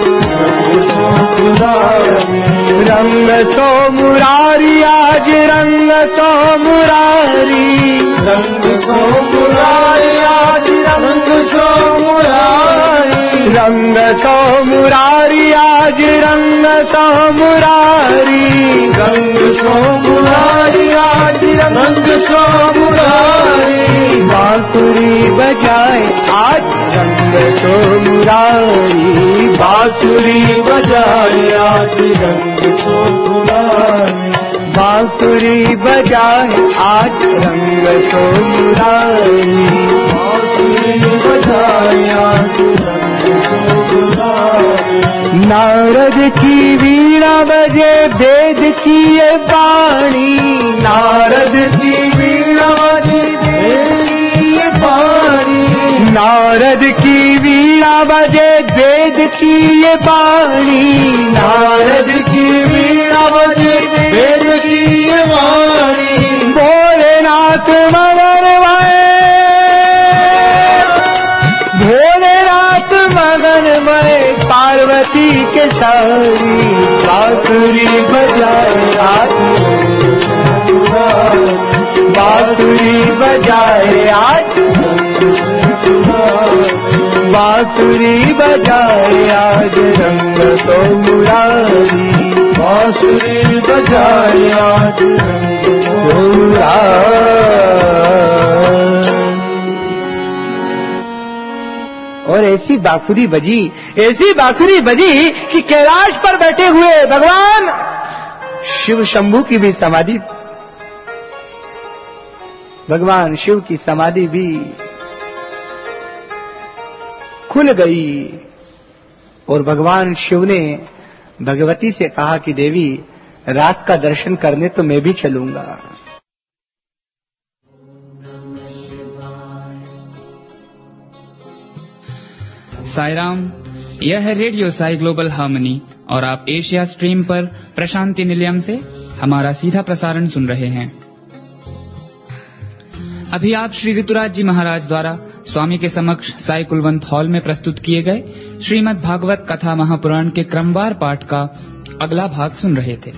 रंग सो मुरारी आज रंग सो मुरारी, रंग सो मुरारी आज रंग सो मुरारी, रंग सो मुरारी आज रंग सो मुरारी, रंग सो मुरारी आज रंग सो मुरारी, बांसुरी बजाए आज रंग सो मुरारी, बांसुरी बजाए आज रंग सो मुरारी, बांसुरी बजाए आज रंग सो मुरारी, बांसुरी बजाए आज रंग सो मुरारी, नारद की वीणा बजे वेद की ये वाणी, नारद की वीणा बजे वेद की ये वाणी, नारद की वीणा बजे वेद की ये वाणी, नारद की वीणा बजे वेद की ये वाणी, भोलेनाथ मगन भय भोलेनाथ मगन भय पार्वती के सारी, बांसुरी बजाए आज बांसुरी बजाए आज बांसुरी बजाए आज रंग सो मुरारी, बांसुरी बजाए आज रंग सो मुरारी। और ऐसी बांसुरी बजी कि कैलाश पर बैठे हुए भगवान शिव शंभू की भी समाधि, भगवान शिव की समाधि भी खुल गई और भगवान शिव ने भगवती से कहा कि देवी, रात का दर्शन करने तो मैं भी चलूंगा। साई राम, यह है रेडियो साई ग्लोबल हार्मनी और आप एशिया स्ट्रीम पर प्रशांति निलयम से हमारा सीधा प्रसारण सुन रहे हैं। अभी आप श्री ऋतुराज जी महाराज द्वारा स्वामी के समक्ष साई कुलवंत हॉल में प्रस्तुत किए गए श्रीमद् भागवत कथा महापुराण के क्रमवार पाठ का अगला भाग सुन रहे थे।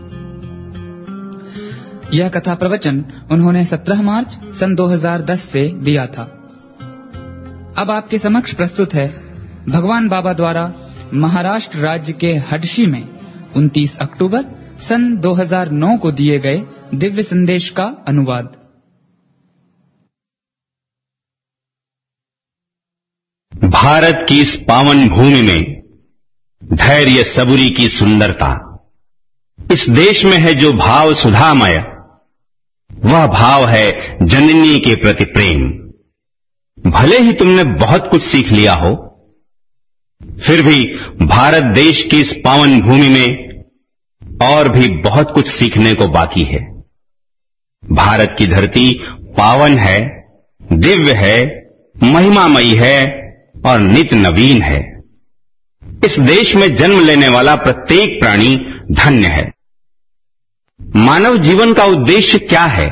यह कथा प्रवचन उन्होंने 17 मार्च सन 2010 से दिया था। अब आपके समक्ष प्रस्तुत है भगवान बाबा द्वारा महाराष्ट्र राज्य के हडशी में 29 अक्टूबर सन 2009 को दिए गए दिव्य संदेश का अनुवाद। भारत की इस पावन भूमि में धैर्य सबूरी की सुंदरता, इस देश में है जो भाव सुधामय, वह भाव है जननी के प्रति प्रेम। भले ही तुमने बहुत कुछ सीख लिया हो, फिर भी भारत देश की इस पावन भूमि में और भी बहुत कुछ सीखने को बाकी है। भारत की धरती पावन है, दिव्य है, महिमामयी है और नित नवीन है। इस देश में जन्म लेने वाला प्रत्येक प्राणी धन्य है। मानव जीवन का उद्देश्य क्या है?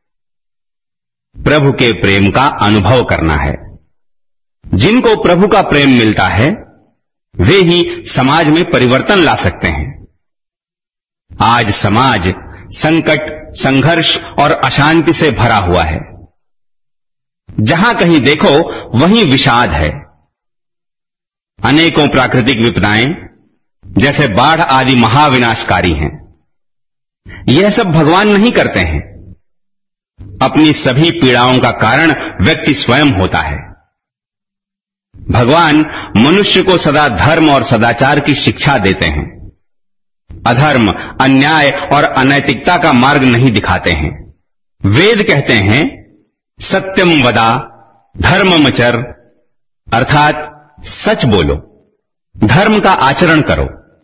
प्रभु के प्रेम का अनुभव करना है। जिनको प्रभु का प्रेम मिलता है वे ही समाज में परिवर्तन ला सकते हैं। आज समाज संकट, संघर्ष और अशांति से भरा हुआ है। जहां कहीं देखो वहीं विषाद है। अनेकों प्राकृतिक विपदाएं जैसे बाढ़ आदि महाविनाशकारी हैं। यह सब भगवान नहीं करते हैं। अपनी सभी पीड़ाओं का कारण व्यक्ति स्वयं होता है। भगवान मनुष्य को सदा धर्म और सदाचार की शिक्षा देते हैं। अधर्म, अन्याय और अनैतिकता का मार्ग नहीं दिखाते हैं। वेद कहते हैं सत्यम वदा धर्ममचर, अर्थात सच बोलो, धर्म का आचरण करो।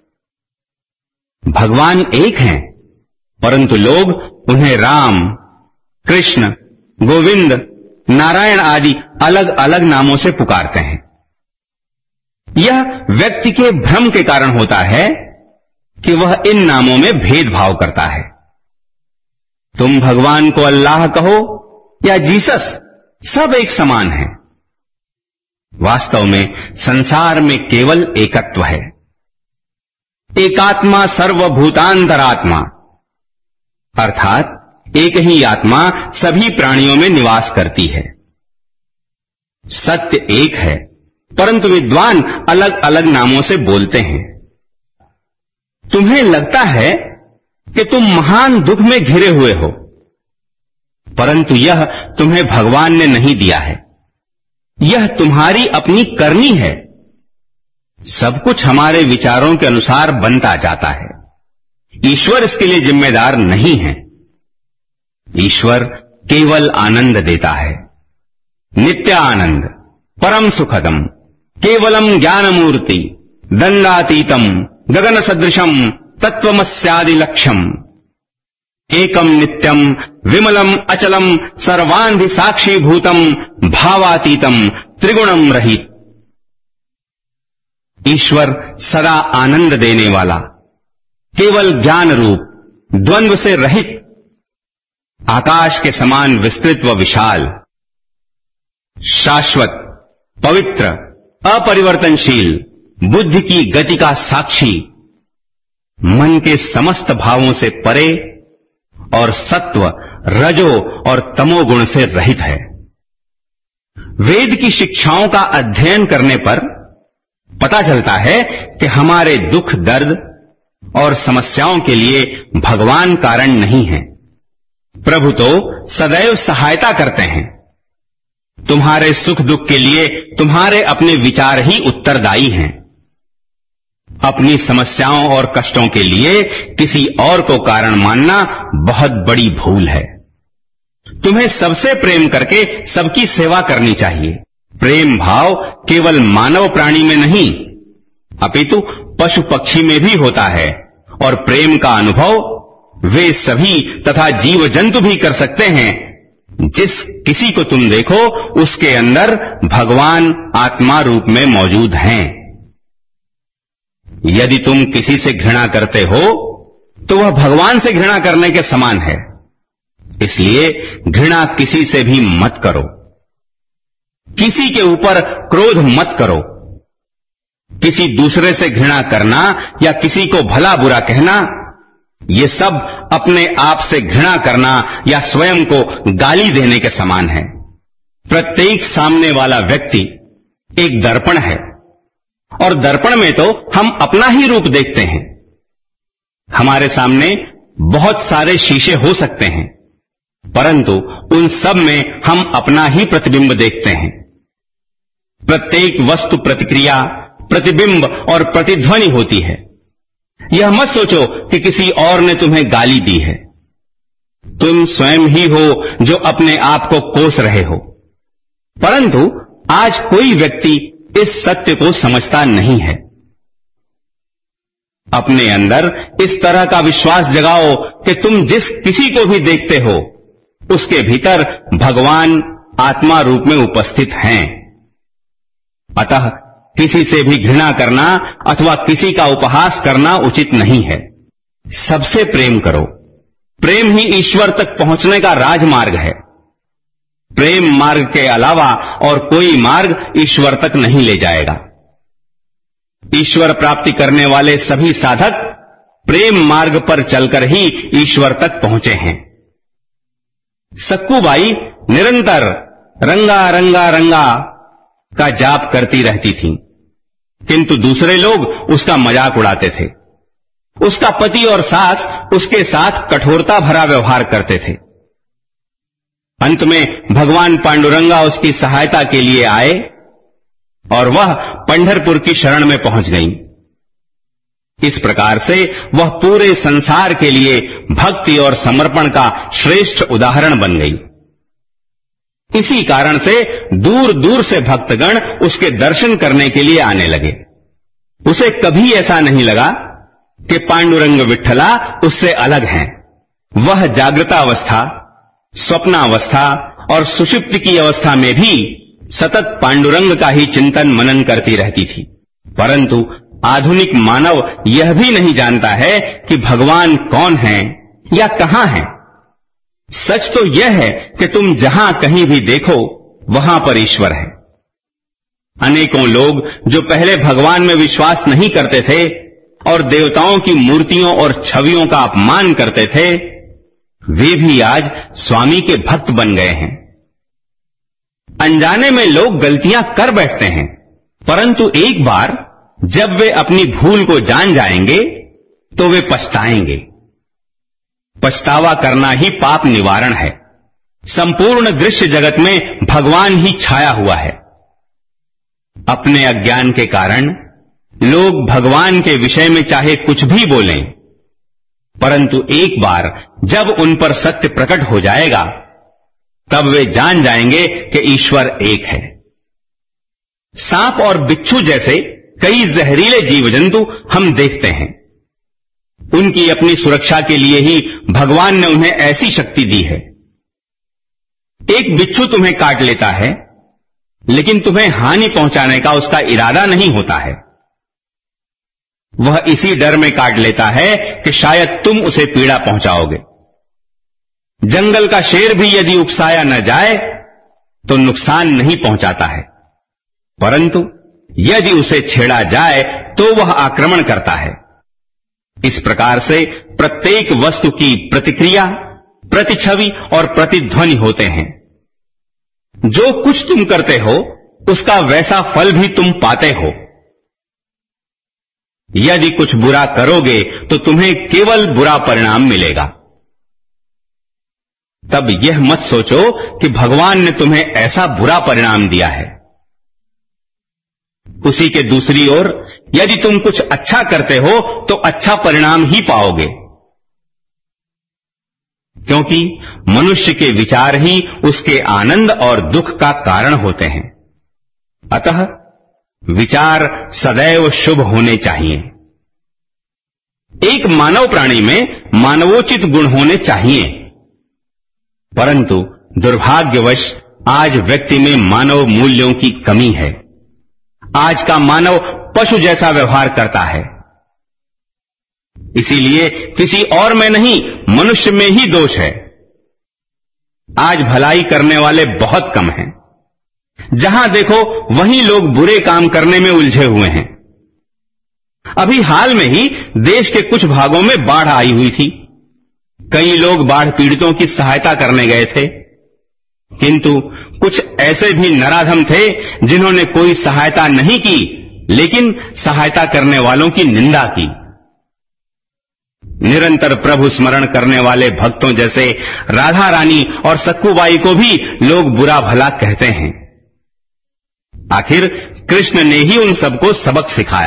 भगवान एक हैं, परंतु लोग उन्हें राम, कृष्ण, गोविंद, नारायण आदि अलग अलग नामों से पुकारते हैं। यह व्यक्ति के भ्रम के कारण होता है कि वह इन नामों में भेदभाव करता है। तुम भगवान को अल्लाह कहो या जीसस, सब एक समान है। वास्तव में संसार में केवल एकत्व है। एकात्मा सर्वभूतांतरात्मा, अर्थात एक ही आत्मा सभी प्राणियों में निवास करती है। सत्य एक है, परंतु विद्वान अलग अलग नामों से बोलते हैं। तुम्हें लगता है कि तुम महान दुख में घिरे हुए हो, परंतु यह तुम्हें भगवान ने नहीं दिया है। यह तुम्हारी अपनी करनी है। सब कुछ हमारे विचारों के अनुसार बनता जाता है। ईश्वर इसके लिए जिम्मेदार नहीं है। ईश्वर केवल आनंद देता है। नित्य आनंद, परम सुखदम, केवलम ज्ञानमूर्ति, दंडातीतम, गगन सदृशम, तत्वमस्यादि लक्ष्यम, एकम नित्यम, विमलम अचलम, सर्वान्धि साक्षीभूतम, भावातीतम, त्रिगुणम रहित। ईश्वर सदा आनंद देने वाला, केवल ज्ञान रूप, द्वंद्व से रहित, आकाश के समान विस्तृत व विशाल, शाश्वत, पवित्र, अपरिवर्तनशील, बुद्धि की गति का साक्षी, मन के समस्त भावों से परे और सत्व, रजो और तमोगुण से रहित है। वेद की शिक्षाओं का अध्ययन करने पर पता चलता है कि हमारे दुख, दर्द और समस्याओं के लिए भगवान कारण नहीं है। प्रभु तो सदैव सहायता करते हैं। तुम्हारे सुख दुख के लिए तुम्हारे अपने विचार ही उत्तरदायी हैं। अपनी समस्याओं और कष्टों के लिए किसी और को कारण मानना बहुत बड़ी भूल है। तुम्हें सबसे प्रेम करके सबकी सेवा करनी चाहिए। प्रेम भाव केवल मानव प्राणी में नहीं अपितु पशु पक्षी में भी होता है, और प्रेम का अनुभव वे सभी तथा जीव जंतु भी कर सकते हैं। जिस किसी को तुम देखो उसके अंदर भगवान आत्मा रूप में मौजूद हैं। यदि तुम किसी से घृणा करते हो तो वह भगवान से घृणा करने के समान है। इसलिए घृणा किसी से भी मत करो, किसी के ऊपर क्रोध मत करो। किसी दूसरे से घृणा करना या किसी को भला बुरा कहना, ये सब अपने आप से घृणा करना या स्वयं को गाली देने के समान है। प्रत्येक सामने वाला व्यक्ति एक दर्पण है, और दर्पण में तो हम अपना ही रूप देखते हैं। हमारे सामने बहुत सारे शीशे हो सकते हैं, परंतु उन सब में हम अपना ही प्रतिबिंब देखते हैं। प्रत्येक वस्तु प्रतिक्रिया, प्रतिबिंब और प्रतिध्वनि होती है। यह मत सोचो कि किसी और ने तुम्हें गाली दी है। तुम स्वयं ही हो जो अपने आप को कोस रहे हो। परंतु आज कोई व्यक्ति इस सत्य को समझता नहीं है। अपने अंदर इस तरह का विश्वास जगाओ कि तुम जिस किसी को भी देखते हो उसके भीतर भगवान आत्मा रूप में उपस्थित हैं। अतः किसी से भी घृणा करना अथवा किसी का उपहास करना उचित नहीं है। सबसे प्रेम करो। प्रेम ही ईश्वर तक पहुंचने का राजमार्ग है। प्रेम मार्ग के अलावा और कोई मार्ग ईश्वर तक नहीं ले जाएगा। ईश्वर प्राप्ति करने वाले सभी साधक प्रेम मार्ग पर चलकर ही ईश्वर तक पहुंचे हैं। सक्कूबाई निरंतर रंगा रंगा रंगा का जाप करती रहती थीं, किंतु दूसरे लोग उसका मजाक उड़ाते थे। उसका पति और सास उसके साथ कठोरता भरा व्यवहार करते थे। अंत में भगवान पांडुरंगा उसकी सहायता के लिए आए और वह पंढरपुर की शरण में पहुंच गईं। इस प्रकार से वह पूरे संसार के लिए भक्ति और समर्पण का श्रेष्ठ उदाहरण बन गई। इसी कारण से दूर दूर से भक्तगण उसके दर्शन करने के लिए आने लगे। उसे कभी ऐसा नहीं लगा कि पांडुरंग विठ्ठला उससे अलग हैं। वह जागृतावस्था, स्वप्नावस्था और सुषुप्ति की अवस्था में भी सतत पांडुरंग का ही चिंतन मनन करती रहती थी। परंतु आधुनिक मानव यह भी नहीं जानता है कि भगवान कौन है या कहां है। सच तो यह है कि तुम जहां कहीं भी देखो वहां पर ईश्वर है। अनेकों लोग जो पहले भगवान में विश्वास नहीं करते थे और देवताओं की मूर्तियों और छवियों का अपमान करते थे, वे भी आज स्वामी के भक्त बन गए हैं। अनजाने में लोग गलतियां कर बैठते हैं, परंतु एक बार जब वे अपनी भूल को जान जाएंगे तो वे पछताएंगे। पछतावा करना ही पाप निवारण है। संपूर्ण दृश्य जगत में भगवान ही छाया हुआ है। अपने अज्ञान के कारण लोग भगवान के विषय में चाहे कुछ भी बोलें, परंतु एक बार जब उन पर सत्य प्रकट हो जाएगा तब वे जान जाएंगे कि ईश्वर एक है। सांप और बिच्छू जैसे कई जहरीले जीव जंतु हम देखते हैं। उनकी अपनी सुरक्षा के लिए ही भगवान ने उन्हें ऐसी शक्ति दी है। एक बिच्छू तुम्हें काट लेता है, लेकिन तुम्हें हानि पहुंचाने का उसका इरादा नहीं होता है। वह इसी डर में काट लेता है कि शायद तुम उसे पीड़ा पहुंचाओगे। जंगल का शेर भी यदि उकसाया न जाए तो नुकसान नहीं पहुंचाता है, परंतु यदि उसे छेड़ा जाए तो वह आक्रमण करता है। इस प्रकार से प्रत्येक वस्तु की प्रतिक्रिया, प्रतिछवि और प्रतिध्वनि होते हैं। जो कुछ तुम करते हो उसका वैसा फल भी तुम पाते हो। यदि कुछ बुरा करोगे तो तुम्हें केवल बुरा परिणाम मिलेगा। तब यह मत सोचो कि भगवान ने तुम्हें ऐसा बुरा परिणाम दिया है। उसी के दूसरी ओर यदि तुम कुछ अच्छा करते हो तो अच्छा परिणाम ही पाओगे, क्योंकि मनुष्य के विचार ही उसके आनंद और दुख का कारण होते हैं। अतः विचार सदैव शुभ होने चाहिए। एक मानव प्राणी में मानवोचित गुण होने चाहिए, परंतु दुर्भाग्यवश आज व्यक्ति में मानव मूल्यों की कमी है। आज का मानव पशु जैसा व्यवहार करता है। इसीलिए किसी और में नहीं, मनुष्य में ही दोष है। आज भलाई करने वाले बहुत कम हैं। जहां देखो वहीं लोग बुरे काम करने में उलझे हुए हैं। अभी हाल में ही देश के कुछ भागों में बाढ़ आई हुई थी। कई लोग बाढ़ पीड़ितों की सहायता करने गए थे, किंतु कुछ ऐसे भी नराधम थे जिन्होंने कोई सहायता नहीं की, लेकिन सहायता करने वालों की निंदा की। निरंतर प्रभु स्मरण करने वाले भक्तों जैसे राधा रानी और सक्कूबाई को भी लोग बुरा भला कहते हैं। आखिर कृष्ण ने ही उन सबको सबक सिखाया।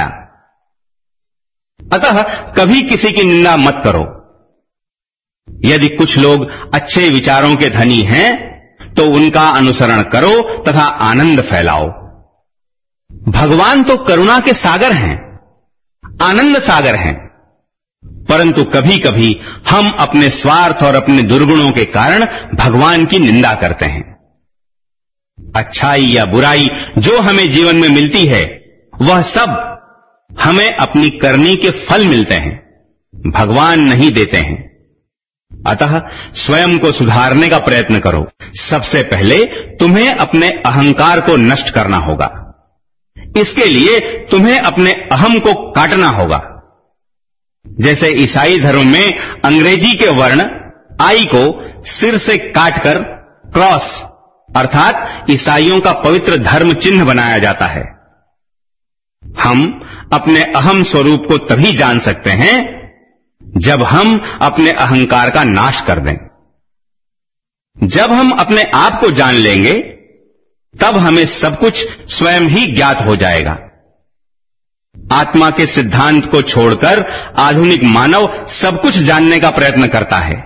अतः कभी किसी की निंदा मत करो। यदि कुछ लोग अच्छे विचारों के धनी हैं तो उनका अनुसरण करो तथा आनंद फैलाओ। भगवान तो करुणा के सागर हैं, आनंद सागर हैं, परंतु कभी कभी हम अपने स्वार्थ और अपने दुर्गुणों के कारण भगवान की निंदा करते हैं। अच्छाई या बुराई जो हमें जीवन में मिलती है, वह सब हमें अपनी करनी के फल मिलते हैं, भगवान नहीं देते हैं। अतः स्वयं को सुधारने का प्रयत्न करो। सबसे पहले तुम्हें अपने अहंकार को नष्ट करना होगा। इसके लिए तुम्हें अपने अहम को काटना होगा। जैसे ईसाई धर्म में अंग्रेजी के वर्ण आई को सिर से काटकर क्रॉस अर्थात ईसाइयों का पवित्र धर्म चिन्ह बनाया जाता है। हम अपने अहम स्वरूप को तभी जान सकते हैं जब हम अपने अहंकार का नाश कर दें। जब हम अपने आप को जान लेंगे, तब हमें सब कुछ स्वयं ही ज्ञात हो जाएगा। आत्मा के सिद्धांत को छोड़कर आधुनिक मानव सब कुछ जानने का प्रयत्न करता है।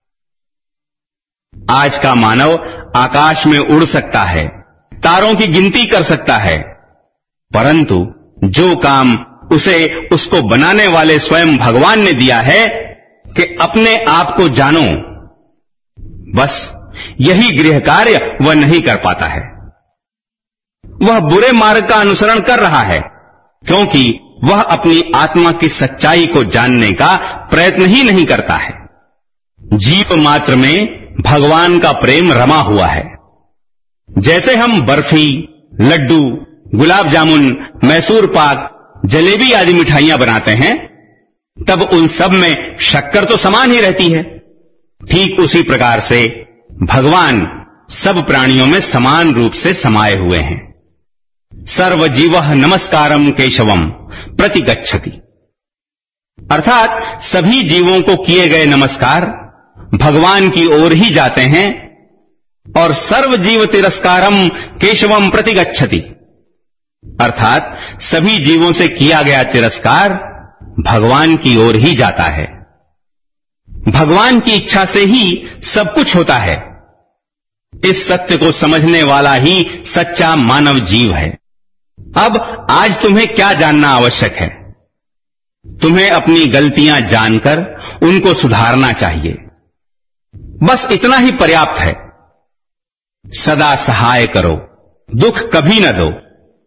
आज का मानव आकाश में उड़ सकता है, तारों की गिनती कर सकता है, परंतु जो काम उसे उसको बनाने वाले स्वयं भगवान ने दिया है कि अपने आप को जानो, बस यही गृह कार्य वह नहीं कर पाता है। वह बुरे मार्ग का अनुसरण कर रहा है, क्योंकि वह अपनी आत्मा की सच्चाई को जानने का प्रयत्न ही नहीं करता है। जीव मात्र में भगवान का प्रेम रमा हुआ है। जैसे हम बर्फी, लड्डू, गुलाब जामुन, मैसूर पाक, जलेबी आदि मिठाइयां बनाते हैं, तब उन सब में शक्कर तो समान ही रहती है। ठीक उसी प्रकार से भगवान सब प्राणियों में समान रूप से समाये हुए हैं। सर्वजीवः नमस्कारम केशवम प्रतिगच्छति, अर्थात सभी जीवों को किए गए नमस्कार भगवान की ओर ही जाते हैं, और सर्वजीव तिरस्कारम केशवम प्रतिगच्छति, अर्थात सभी जीवों से किया गया तिरस्कार भगवान की ओर ही जाता है। भगवान की इच्छा से ही सब कुछ होता है। इस सत्य को समझने वाला ही सच्चा मानव जीव है। अब आज तुम्हें क्या जानना आवश्यक है? तुम्हें अपनी गलतियां जानकर उनको सुधारना चाहिए। बस इतना ही पर्याप्त है। सदा सहाय करो, दुख कभी न दो।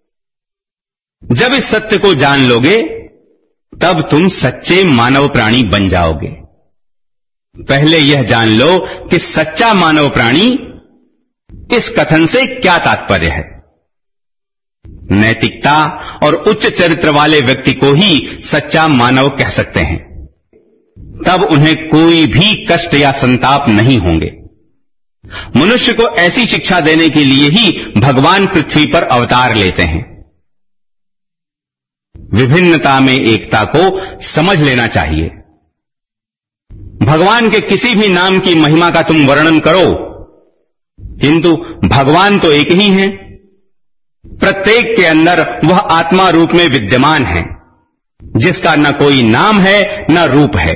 जब इस सत्य को जान लोगे, तब तुम सच्चे मानव प्राणी बन जाओगे। पहले यह जान लो कि सच्चा मानव प्राणी, इस कथन से क्या तात्पर्य है। नैतिकता और उच्च चरित्र वाले व्यक्ति को ही सच्चा मानव कह सकते हैं। तब उन्हें कोई भी कष्ट या संताप नहीं होंगे। मनुष्य को ऐसी शिक्षा देने के लिए ही भगवान पृथ्वी पर अवतार लेते हैं। विभिन्नता में एकता को समझ लेना चाहिए। भगवान के किसी भी नाम की महिमा का तुम वर्णन करो, किंतु भगवान तो एक ही हैं। प्रत्येक के अंदर वह आत्मा रूप में विद्यमान है, जिसका न कोई नाम है न रूप है।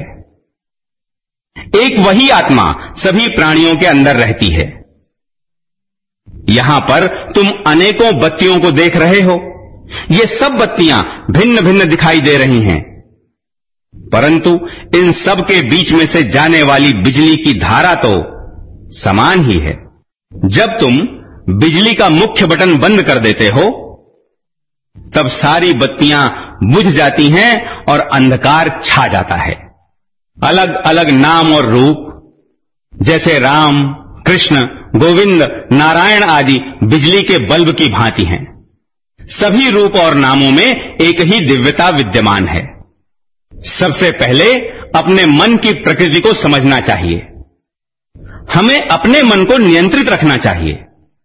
एक वही आत्मा सभी प्राणियों के अंदर रहती है। यहां पर तुम अनेकों बत्तियों को देख रहे हो। ये सब बत्तियां भिन्न भिन्न दिखाई दे रही हैं, परंतु इन सब के बीच में से जाने वाली बिजली की धारा तो समान ही है। जब तुम बिजली का मुख्य बटन बंद कर देते हो, तब सारी बत्तियां बुझ जाती हैं और अंधकार छा जाता है। अलग अलग नाम और रूप, जैसे राम, कृष्ण, गोविंद, नारायण आदि बिजली के बल्ब की भांति हैं। सभी रूप और नामों में एक ही दिव्यता विद्यमान है। सबसे पहले अपने मन की प्रकृति को समझना चाहिए। हमें अपने मन को नियंत्रित रखना चाहिए,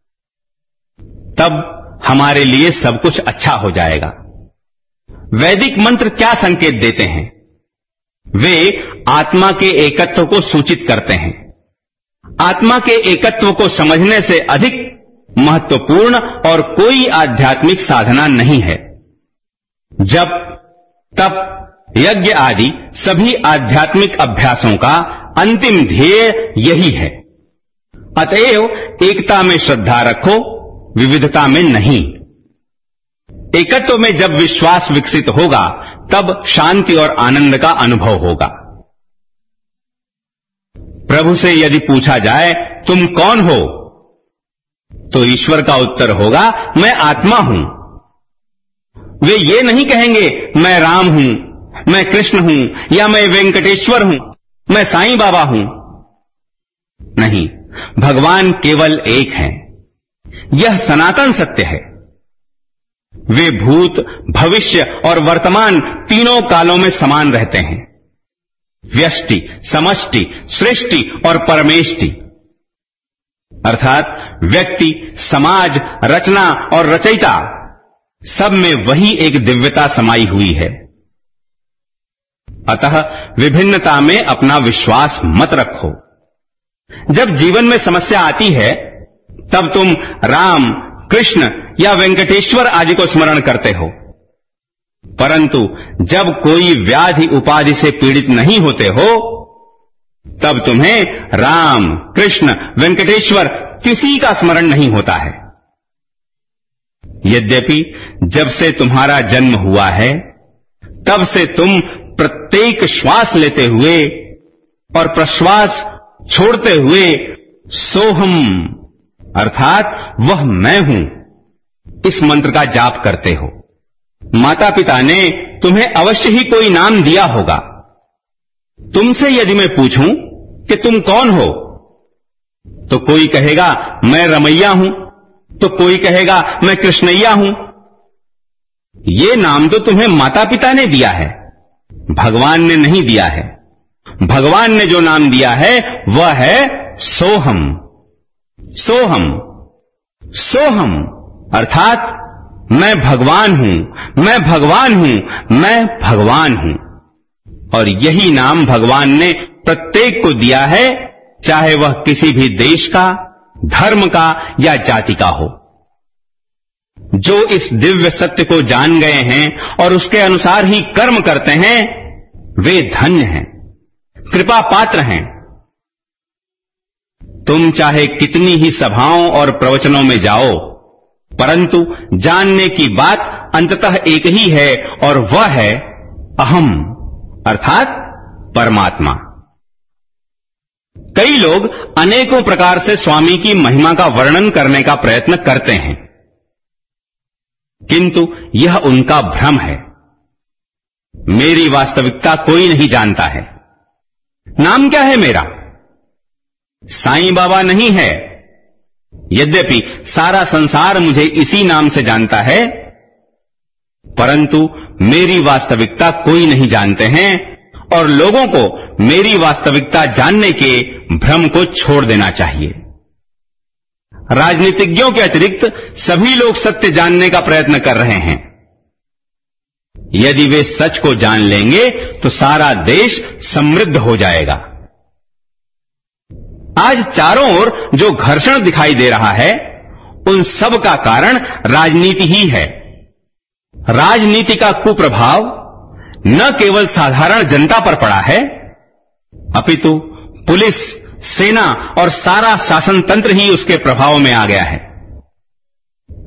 तब हमारे लिए सब कुछ अच्छा हो जाएगा। वैदिक मंत्र क्या संकेत देते हैं? वे आत्मा के एकत्व को सूचित करते हैं। आत्मा के एकत्व को समझने से अधिक महत्वपूर्ण और कोई आध्यात्मिक साधना नहीं है। जप, तप, यज्ञ आदि सभी आध्यात्मिक अभ्यासों का अंतिम ध्येय यही है। अतएव एकता में श्रद्धा रखो, विविधता में नहीं। एकत्व में जब विश्वास विकसित होगा, तब शांति और आनंद का अनुभव होगा। प्रभु से यदि पूछा जाए तुम कौन हो, तो ईश्वर का उत्तर होगा मैं आत्मा हूं। वे ये नहीं कहेंगे मैं राम हूं, मैं कृष्ण हूं, या मैं वेंकटेश्वर हूं, मैं साईं बाबा हूं। नहीं, भगवान केवल एक हैं। यह सनातन सत्य है। वे भूत, भविष्य और वर्तमान तीनों कालों में समान रहते हैं। व्यष्टि, समष्टि, सृष्टि और परमेष्टि, अर्थात व्यक्ति, समाज, रचना और रचयिता, सब में वही एक दिव्यता समाई हुई है। अतः विभिन्नता में अपना विश्वास मत रखो। जब जीवन में समस्या आती है, तब तुम राम, कृष्ण या वेंकटेश्वर आदि को स्मरण करते हो, परंतु जब कोई व्याधि उपाधि से पीड़ित नहीं होते हो, तब तुम्हें राम, कृष्ण, वेंकटेश्वर किसी का स्मरण नहीं होता है। यद्यपि जब से तुम्हारा जन्म हुआ है, तब से तुम प्रत्येक श्वास लेते हुए और प्रश्वास छोड़ते हुए सोहम, अर्थात वह मैं हूं, इस मंत्र का जाप करते हो। माता पिता ने तुम्हें अवश्य ही कोई नाम दिया होगा। तुमसे यदि मैं पूछूं कि तुम कौन हो, तो कोई कहेगा मैं रमैया हूं, तो कोई कहेगा मैं कृष्णैया हूं। ये नाम तो तुम्हें माता पिता ने दिया है, भगवान ने नहीं दिया है। भगवान ने जो नाम दिया है वह है सोहम। सोहम, सोहम अर्थात मैं भगवान हूं, मैं भगवान हूं, मैं भगवान हूं। और यही नाम भगवान ने प्रत्येक को दिया है, चाहे वह किसी भी देश का, धर्म का या जाति का हो। जो इस दिव्य सत्य को जान गए हैं और उसके अनुसार ही कर्म करते हैं, वे धन्य हैं, कृपा पात्र हैं। तुम चाहे कितनी ही सभाओं और प्रवचनों में जाओ, परंतु जानने की बात अंततः एक ही है, और वह है अहम, अर्थात परमात्मा। कई लोग अनेकों प्रकार से स्वामी की महिमा का वर्णन करने का प्रयत्न करते हैं, किंतु यह उनका भ्रम है। मेरी वास्तविकता कोई नहीं जानता है। नाम क्या है मेरा? साईं बाबा नहीं है। यद्यपि सारा संसार मुझे इसी नाम से जानता है, परंतु मेरी वास्तविकता कोई नहीं जानते हैं, और लोगों को मेरी वास्तविकता जानने के भ्रम को छोड़ देना चाहिए। राजनीतिज्ञों के अतिरिक्त सभी लोग सत्य जानने का प्रयत्न कर रहे हैं। यदि वे सच को जान लेंगे तो सारा देश समृद्ध हो जाएगा। आज चारों ओर जो घर्षण दिखाई दे रहा है, उन सब का कारण राजनीति ही है। राजनीति का कुप्रभाव न केवल साधारण जनता पर पड़ा है, अपितु पुलिस, सेना और सारा शासन तंत्र ही उसके प्रभाव में आ गया है।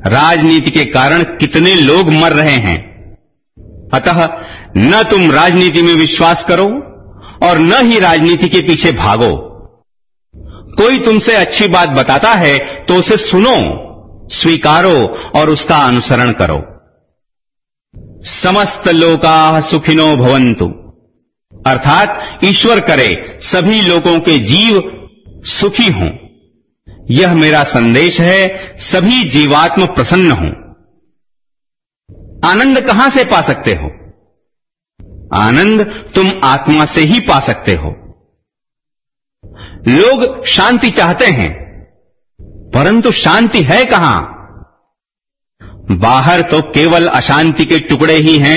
राजनीति के कारण कितने लोग मर रहे हैं। अतः न तुम राजनीति में विश्वास करो और न ही राजनीति के पीछे भागो। कोई तुमसे अच्छी बात बताता है तो उसे सुनो, स्वीकारो और उसका अनुसरण करो। समस्त लोकाः सुखिनो भवन्तु, अर्थात ईश्वर करे सभी लोगों के जीव सुखी हों। यह मेरा संदेश है, सभी जीवात्म प्रसन्न हों। आनंद कहां से पा सकते हो? आनंद तुम आत्मा से ही पा सकते हो। लोग शांति चाहते हैं, परंतु शांति है कहां? बाहर तो केवल अशांति के टुकड़े ही हैं।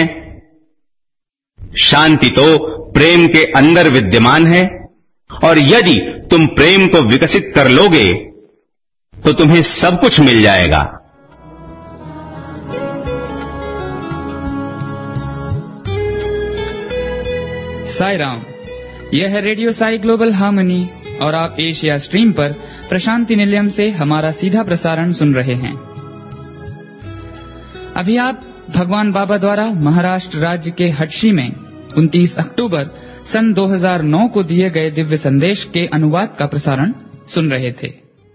शांति तो प्रेम के अंदर विद्यमान है, और यदि तुम प्रेम को विकसित कर लोगे तो तुम्हें सब कुछ मिल जाएगा। साई राम। यह है रेडियो साई ग्लोबल हार्मनी और आप एशिया स्ट्रीम पर प्रशांति निलयम से हमारा सीधा प्रसारण सुन रहे हैं। अभी आप भगवान बाबा द्वारा महाराष्ट्र राज्य के हटशी में 29 अक्टूबर सन 2009 को दिए गए दिव्य संदेश के अनुवाद का प्रसारण सुन रहे थे।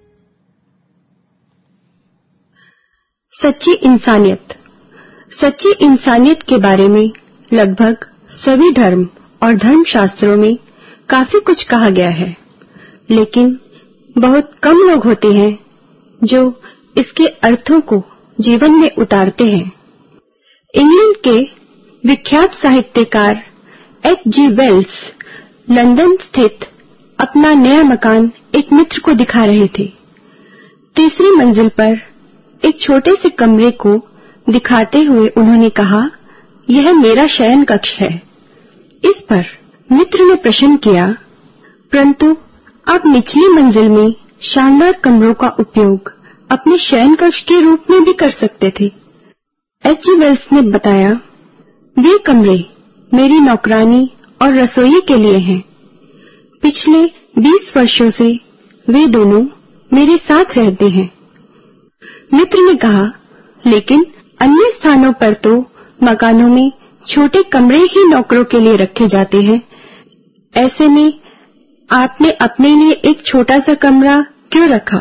सच्ची इंसानियत। सच्ची इंसानियत के बारे में लगभग सभी धर्म और धर्मशास्त्रों में काफी कुछ कहा गया है, लेकिन बहुत कम लोग होते हैं जो इसके अर्थों को जीवन में उतारते हैं। इंग्लैंड के विख्यात साहित्यकार H.G. वेल्स लंदन स्थित अपना नया मकान एक मित्र को दिखा रहे थे। तीसरी मंजिल पर एक छोटे से कमरे को दिखाते हुए उन्होंने कहा, यह मेरा शयन कक्ष है। इस पर मित्र ने प्रश्न किया, परंतु आप निचली मंजिल में शानदार कमरों का उपयोग अपने शयन कक्ष के रूप में भी कर सकते थे। H.G. वेल्स ने बताया, वे कमरे मेरी नौकरानी और रसोई के लिए हैं। पिछले 20 वर्षों से वे दोनों मेरे साथ रहते हैं। मित्र ने कहा, लेकिन अन्य स्थानों पर तो मकानों में छोटे कमरे ही नौकरों के लिए रखे जाते हैं। ऐसे में आपने अपने लिए एक छोटा सा कमरा क्यों रखा?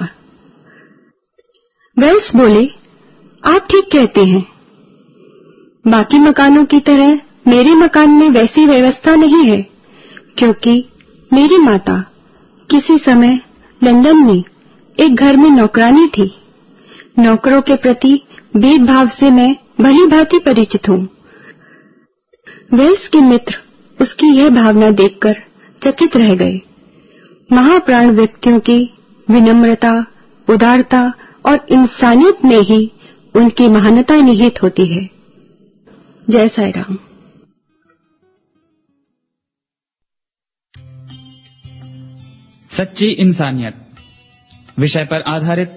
वेल्स बोले, आप ठीक कहते हैं। बाकी मकानों की तरह मेरे मकान में वैसी व्यवस्था नहीं है, क्योंकि मेरी माता किसी समय लंदन में एक घर में नौकरानी थी। नौकरों के प्रति भेदभाव से मैं भली भांति परिचित हूँ। वेल्स के मित्र उसकी यह भावना देखकर चकित रह गए। महाप्राण व्यक्तियों की विनम्रता, उदारता और इंसानियत में ही उनकी महानता निहित होती है। जय साई राम। सच्ची इंसानियत विषय पर आधारित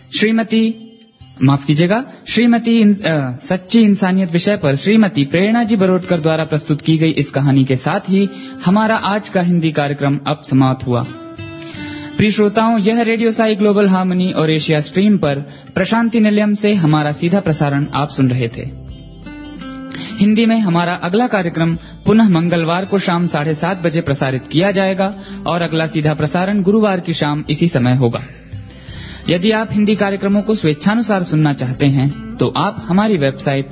सच्ची इंसानियत विषय पर श्रीमती प्रेरणा जी बरोटकर द्वारा प्रस्तुत की गई इस कहानी के साथ ही हमारा आज का हिंदी कार्यक्रम अब समाप्त हुआ। प्रिय श्रोताओं, यह रेडियो साई ग्लोबल हार्मनी और एशिया स्ट्रीम पर प्रशांति निलयम से हमारा सीधा प्रसारण आप सुन रहे थे। हिंदी में हमारा अगला कार्यक्रम पुनः मंगलवार को शाम 7:30 बजे प्रसारित किया जाएगा और अगला सीधा प्रसारण गुरुवार की शाम इसी समय होगा। यदि आप हिंदी कार्यक्रमों को स्वेच्छानुसार सुनना चाहते हैं तो आप हमारी वेबसाइट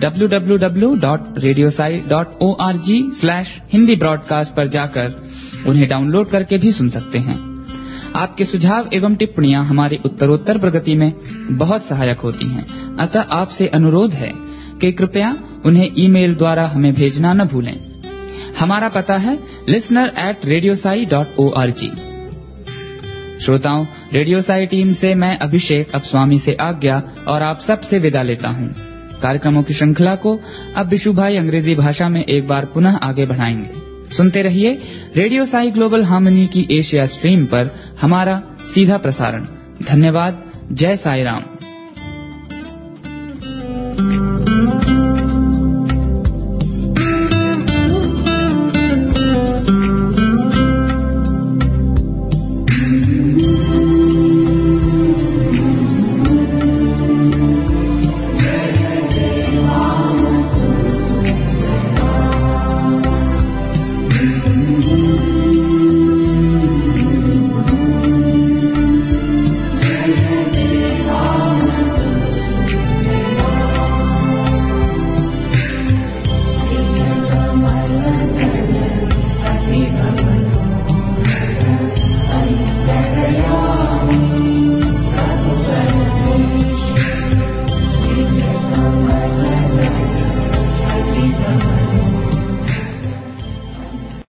www.radiosai.org/hindi ब्रॉडकास्ट पर जाकर उन्हें डाउनलोड करके भी सुन सकते हैं। आपके सुझाव एवं टिप्पणियां हमारी उत्तरोत्तर प्रगति में बहुत सहायक होती हैं। अतः आपसे अनुरोध है कि कृपया उन्हें ईमेल द्वारा हमें भेजना न भूलें। हमारा पता है listener@radiosai.org। श्रोताओं, रेडियो साई टीम से मैं अभिषेक अब स्वामी से आज्ञा और आप सब से विदा लेता हूँ। कार्यक्रमों की श्रृंखला को अब बिशु भाई अंग्रेजी भाषा में एक बार पुनः आगे बढ़ाएंगे। सुनते रहिए रेडियो साई ग्लोबल हार्मनी की एशिया स्ट्रीम पर हमारा सीधा प्रसारण। धन्यवाद। जय साई राम।